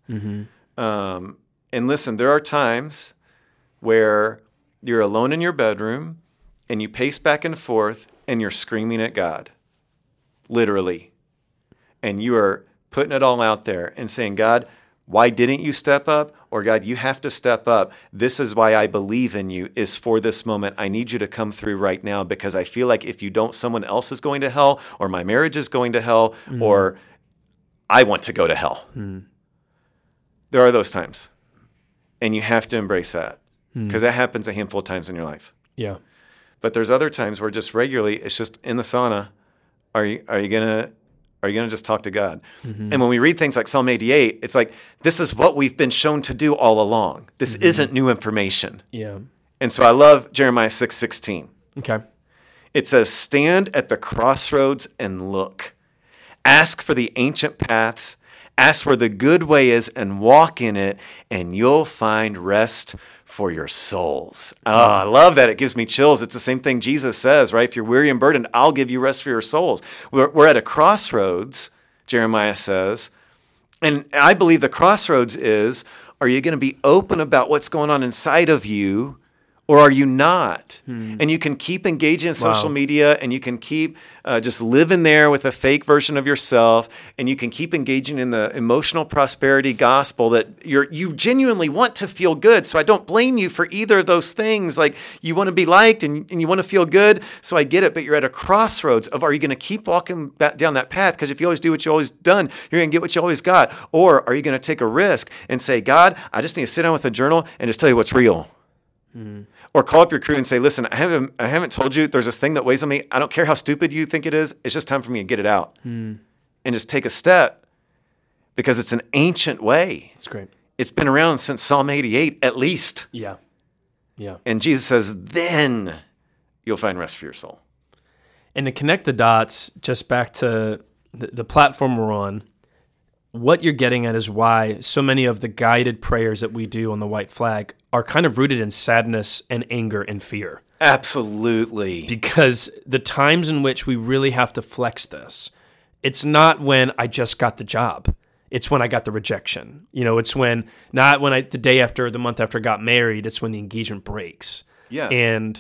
And listen, there are times where you're alone in your bedroom and you pace back and forth and you're screaming at God, literally. And you are putting it all out there and saying, God, why didn't you step up? Or God, you have to step up. This is why I believe in you, is for this moment. I need you to come through right now, because I feel like if you don't, someone else is going to hell, or my marriage is going to hell, or I want to go to hell. There are those times. And you have to embrace that because that happens a handful of times in your life. Yeah. But there's other times where just regularly, it's just in the sauna. Are you gonna just talk to God? And when we read things like Psalm 88, it's like, this is what we've been shown to do all along. This isn't new information. Yeah. And so I love Jeremiah 6:16. Okay. It says, stand at the crossroads and look. Ask for the ancient paths. Ask where the good way is and walk in it, and you'll find rest for your souls. Oh, I love that. It gives me chills. It's the same thing Jesus says, right? If you're weary and burdened, I'll give you rest for your souls. We're at a crossroads, Jeremiah says. And I believe the crossroads is, are you going to be open about what's going on inside of you, or are you not? And you can keep engaging in social media, and you can keep just living there with a fake version of yourself, and you can keep engaging in the emotional prosperity gospel that you genuinely want to feel good. So I don't blame you for either of those things. Like, you want to be liked and you want to feel good, so I get it. But you're at a crossroads of, are you going to keep walking back down that path? Because if you always do what you always done, you're going to get what you always got. Or are you going to take a risk and say, God, I just need to sit down with a journal and just tell you what's real? Or call up your crew and say, listen, I haven't told you there's this thing that weighs on me. I don't care how stupid you think it is. It's just time for me to get it out. And just take a step, because it's an ancient way. That's great. It's been around since Psalm 88 at least. Yeah. Yeah. And Jesus says, then you'll find rest for your soul. And to connect the dots, just back to the platform we're on, what you're getting at is why so many of the guided prayers that we do on the white flag are kind of rooted in sadness and anger and fear. Absolutely. Because the times in which we really have to flex this, it's not when I just got the job. It's when I got the rejection. It's when, not when the day after, the month after I got married, it's when the engagement breaks. Yes. And,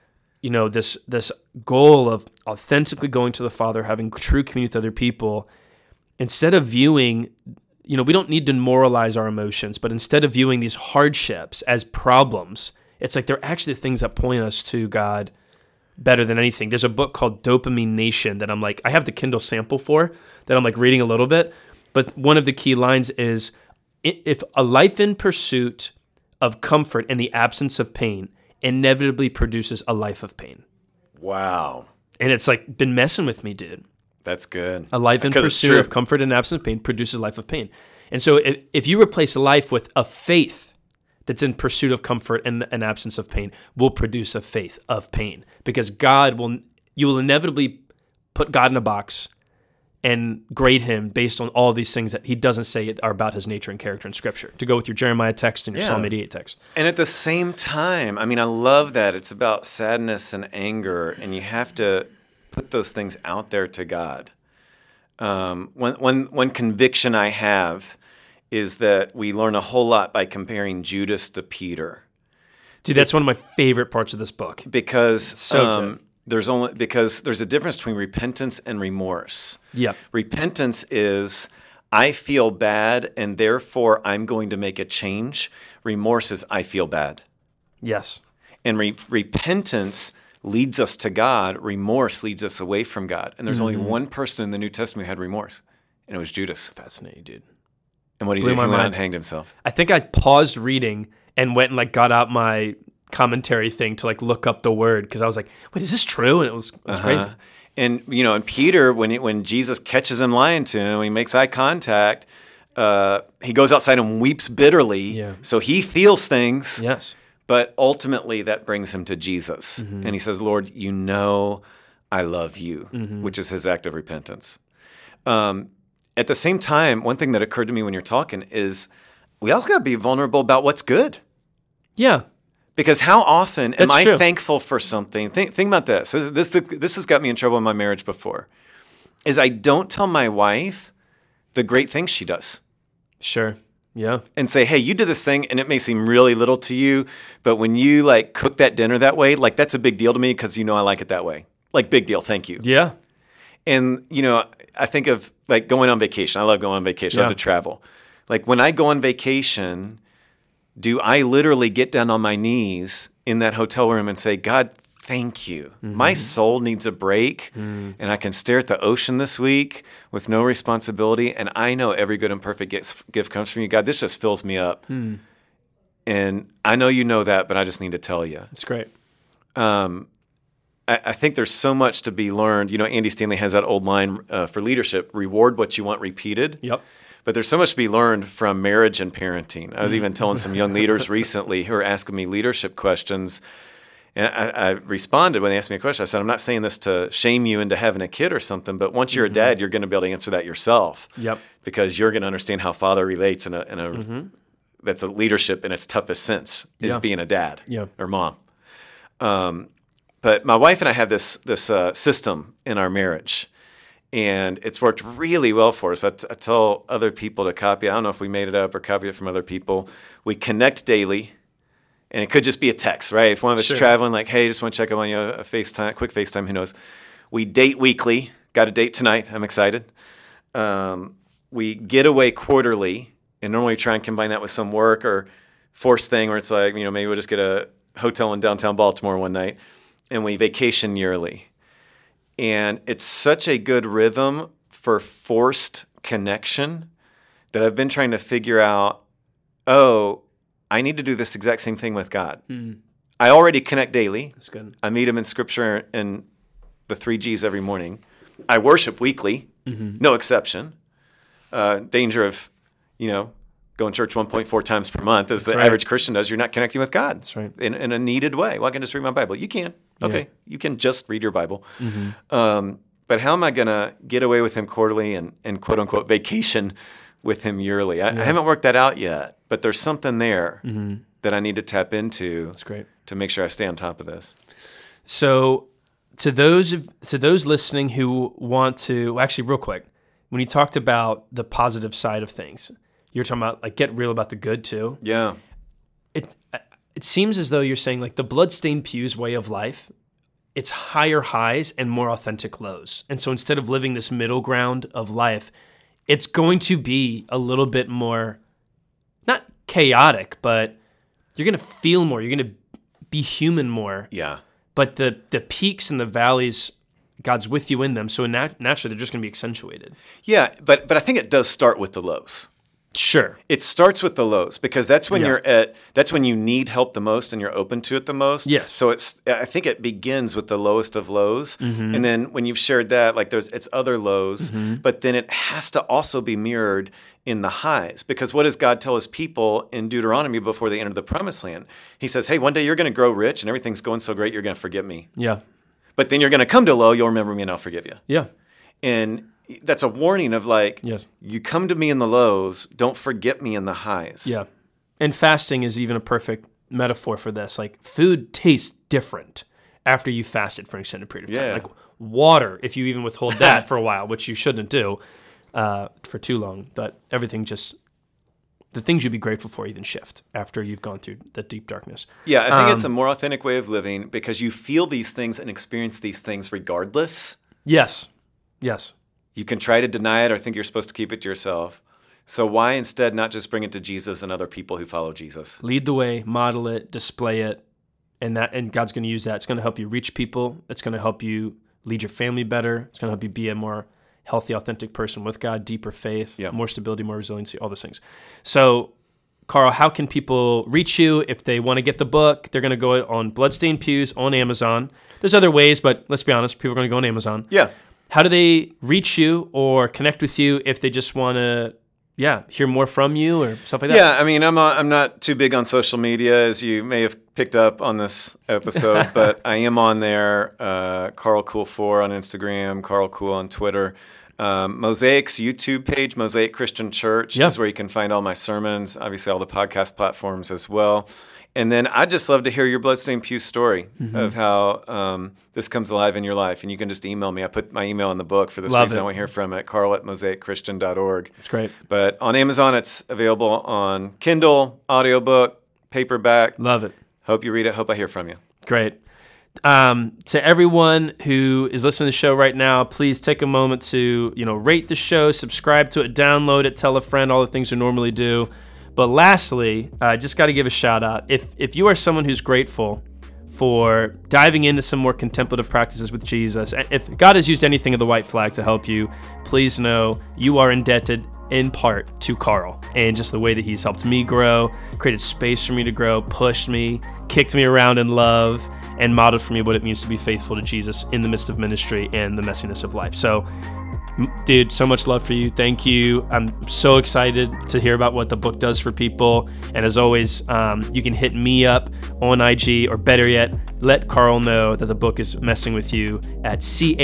this goal of authentically going to the Father, having true communion with other people, instead of viewing, we don't need to moralize our emotions, but instead of viewing these hardships as problems, it's like they're actually the things that point us to God better than anything. There's a book called Dopamine Nation that I have the Kindle sample for, that I'm reading a little bit, but one of the key lines is, if a life in pursuit of comfort in the absence of pain inevitably produces a life of pain. Wow. And it's been messing with me, dude. That's good. A life in pursuit of comfort and absence of pain produces a life of pain. And so if you replace life with a faith that's in pursuit of comfort and an absence of pain, will produce a faith of pain. Because you will inevitably put God in a box and grade him based on all of these things that he doesn't say are about his nature and character in Scripture, to go with your Jeremiah text and your Psalm 88 text. And at the same time, I love that. It's about sadness and anger, and you have to put those things out there to God. One conviction I have is that we learn a whole lot by comparing Judas to Peter. Dude, that's one of my favorite parts of this book. Because there's a difference between repentance and remorse. Yeah. Repentance is, I feel bad and therefore I'm going to make a change. Remorse is, I feel bad. Yes. And repentance leads us to God. Remorse leads us away from God. And there's only one person in the New Testament who had remorse, and it was Judas. Fascinating, dude. And what did he do? He went out and hanged himself. I think I paused reading and went and got out my commentary thing to look up the word, because I was like, wait, is this true? And it was crazy. And and Peter, when Jesus catches him lying to him, he makes eye contact. He goes outside and weeps bitterly. Yeah. So he feels things. Yes. But ultimately, that brings him to Jesus. And he says, Lord, I love you, which is his act of repentance. At the same time, one thing that occurred to me when you're talking is, we also got to be vulnerable about what's good. Yeah. Because how often am I true. thankful for something? Think about this. This has got me in trouble in my marriage before. Is I don't tell my wife the great things she does. Sure. Yeah. And say, hey, you did this thing, and it may seem really little to you, but when you cook that dinner that way, that's a big deal to me because I like it that way. Big deal, thank you. Yeah. And, I think of going on vacation. I love going on vacation. I love to travel. When I go on vacation, do I literally get down on my knees in that hotel room and say, God, thank you. My soul needs a break, and I can stare at the ocean this week with no responsibility, and I know every good and perfect gift comes from you. God, this just fills me up. And I know you know that, but I just need to tell you. That's great. I think there's so much to be learned. You know, Andy Stanley has that old line for leadership, reward what you want repeated. Yep. But there's so much to be learned from marriage and parenting. I was even telling some young leaders recently who are asking me leadership questions. And I responded when they asked me a question. I said, I'm not saying this to shame you into having a kid or something, but once you're a dad, you're going to be able to answer that yourself. Yep. Because you're going to understand how father relates in a that's a leadership in its toughest sense is being a dad or mom. But my wife and I have this system in our marriage, and it's worked really well for us. I tell other people to copy it. I don't know if we made it up or copy it from other people. We connect daily, and it could just be a text, right? If one of us is traveling, like, hey, just want to check up on you, a FaceTime, quick FaceTime, who knows? We date weekly. Got a date tonight. I'm excited. We get away quarterly, and normally we try and combine that with some work or force thing where it's like, maybe we'll just get a hotel in downtown Baltimore one night. And we vacation yearly. And it's such a good rhythm for forced connection that I've been trying to figure out, I need to do this exact same thing with God. I already connect daily. That's good. I meet him in Scripture and the 3 Gs every morning. I worship weekly, no exception. Danger of, going to church 1.4 times per month as the average Christian does. You're not connecting with God. That's right. In a needed way. Well, I can just read my Bible. You can. Okay. You can just read your Bible. But how am I going to get away with him quarterly and quote unquote vacation with him yearly? I haven't worked that out yet, but there's something there that I need to tap into. That's great. To make sure I stay on top of this. So to those listening who want to, actually real quick, when you talked about the positive side of things, you're talking about like get real about the good too. Yeah. It seems as though you're saying like the Bloodstained Pews way of life, it's higher highs and more authentic lows. And so instead of living this middle ground of life, it's going to be a little bit more, not chaotic, but you're going to feel more. You're going to be human more. Yeah. But the peaks and the valleys, God's with you in them. So naturally, they're just going to be accentuated. Yeah, but I think it does start with the lows. Sure. It starts with the lows because that's when that's when you need help the most and you're open to it the most. Yes. So I think it begins with the lowest of lows. And then when you've shared that, like it's other lows, but then it has to also be mirrored in the highs. Because what does God tell his people in Deuteronomy before they enter the promised land? He says, hey, one day you're going to grow rich and everything's going so great, you're going to forget me. Yeah. But then you're going to come to low, you'll remember me and I'll forgive you. Yeah. And that's a warning of like, yes, you come to me in the lows, don't forget me in the highs. Yeah. And fasting is even a perfect metaphor for this. Like food tastes different after you fasted for an extended period of time. Like water, if you even withhold that for a while, which you shouldn't do for too long, but everything just, the things you'd be grateful for even shift after you've gone through the deep darkness. Yeah, I think it's a more authentic way of living because you feel these things and experience these things regardless. Yes. Yes. You can try to deny it or think you're supposed to keep it to yourself. So why instead not just bring it to Jesus and other people who follow Jesus? Lead the way, model it, display it, and God's going to use that. It's going to help you reach people. It's going to help you lead your family better. It's going to help you be a more healthy, authentic person with God, deeper faith, more stability, more resiliency, all those things. So, Carl, how can people reach you if they want to get the book? They're going to go on Bloodstained Pews on Amazon. There's other ways, but let's be honest, people are going to go on Amazon. Yeah. How do they reach you or connect with you if they just want to, hear more from you or stuff like that? Yeah, I mean, I'm not too big on social media, as you may have picked up on this episode, but I am on there. Carl Cool 4 on Instagram, Carl Cool on Twitter. Mosaic's YouTube page, Mosaic Christian Church, is where you can find all my sermons, obviously all the podcast platforms as well. And then I'd just love to hear your Bloodstained Pew story of how this comes alive in your life. And you can just email me. I put my email in the book for this reason. I want to hear from it, carl@mosaicchristian.org. That's great. But on Amazon, it's available on Kindle, audiobook, paperback. Love it. Hope you read it. Hope I hear from you. Great. To everyone who is listening to the show right now, please take a moment to, rate the show, subscribe to it, download it, tell a friend, all the things you normally do. But lastly, I just got to give a shout out. If you are someone who's grateful for diving into some more contemplative practices with Jesus, if God has used anything of the white flag to help you, please know you are indebted in part to Carl and just the way that he's helped me grow, created space for me to grow, pushed me, kicked me around in love, and modeled for me what it means to be faithful to Jesus in the midst of ministry and the messiness of life. So, dude, so much love for you. Thank you. I'm so excited to hear about what the book does for people. And as always, you can hit me up on IG, or better yet, let Carl know that the book is messing with you at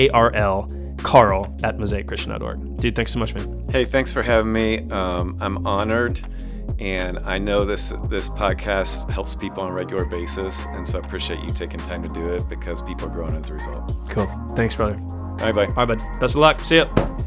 Carl@mosaicchristian.org. Dude, thanks so much, man. Hey, thanks for having me. I'm honored, and I know this podcast helps people on a regular basis, and so I appreciate you taking time to do it because people are growing as a result. Cool. Thanks, brother. Bye-bye. All right, bud. Best of luck. See ya.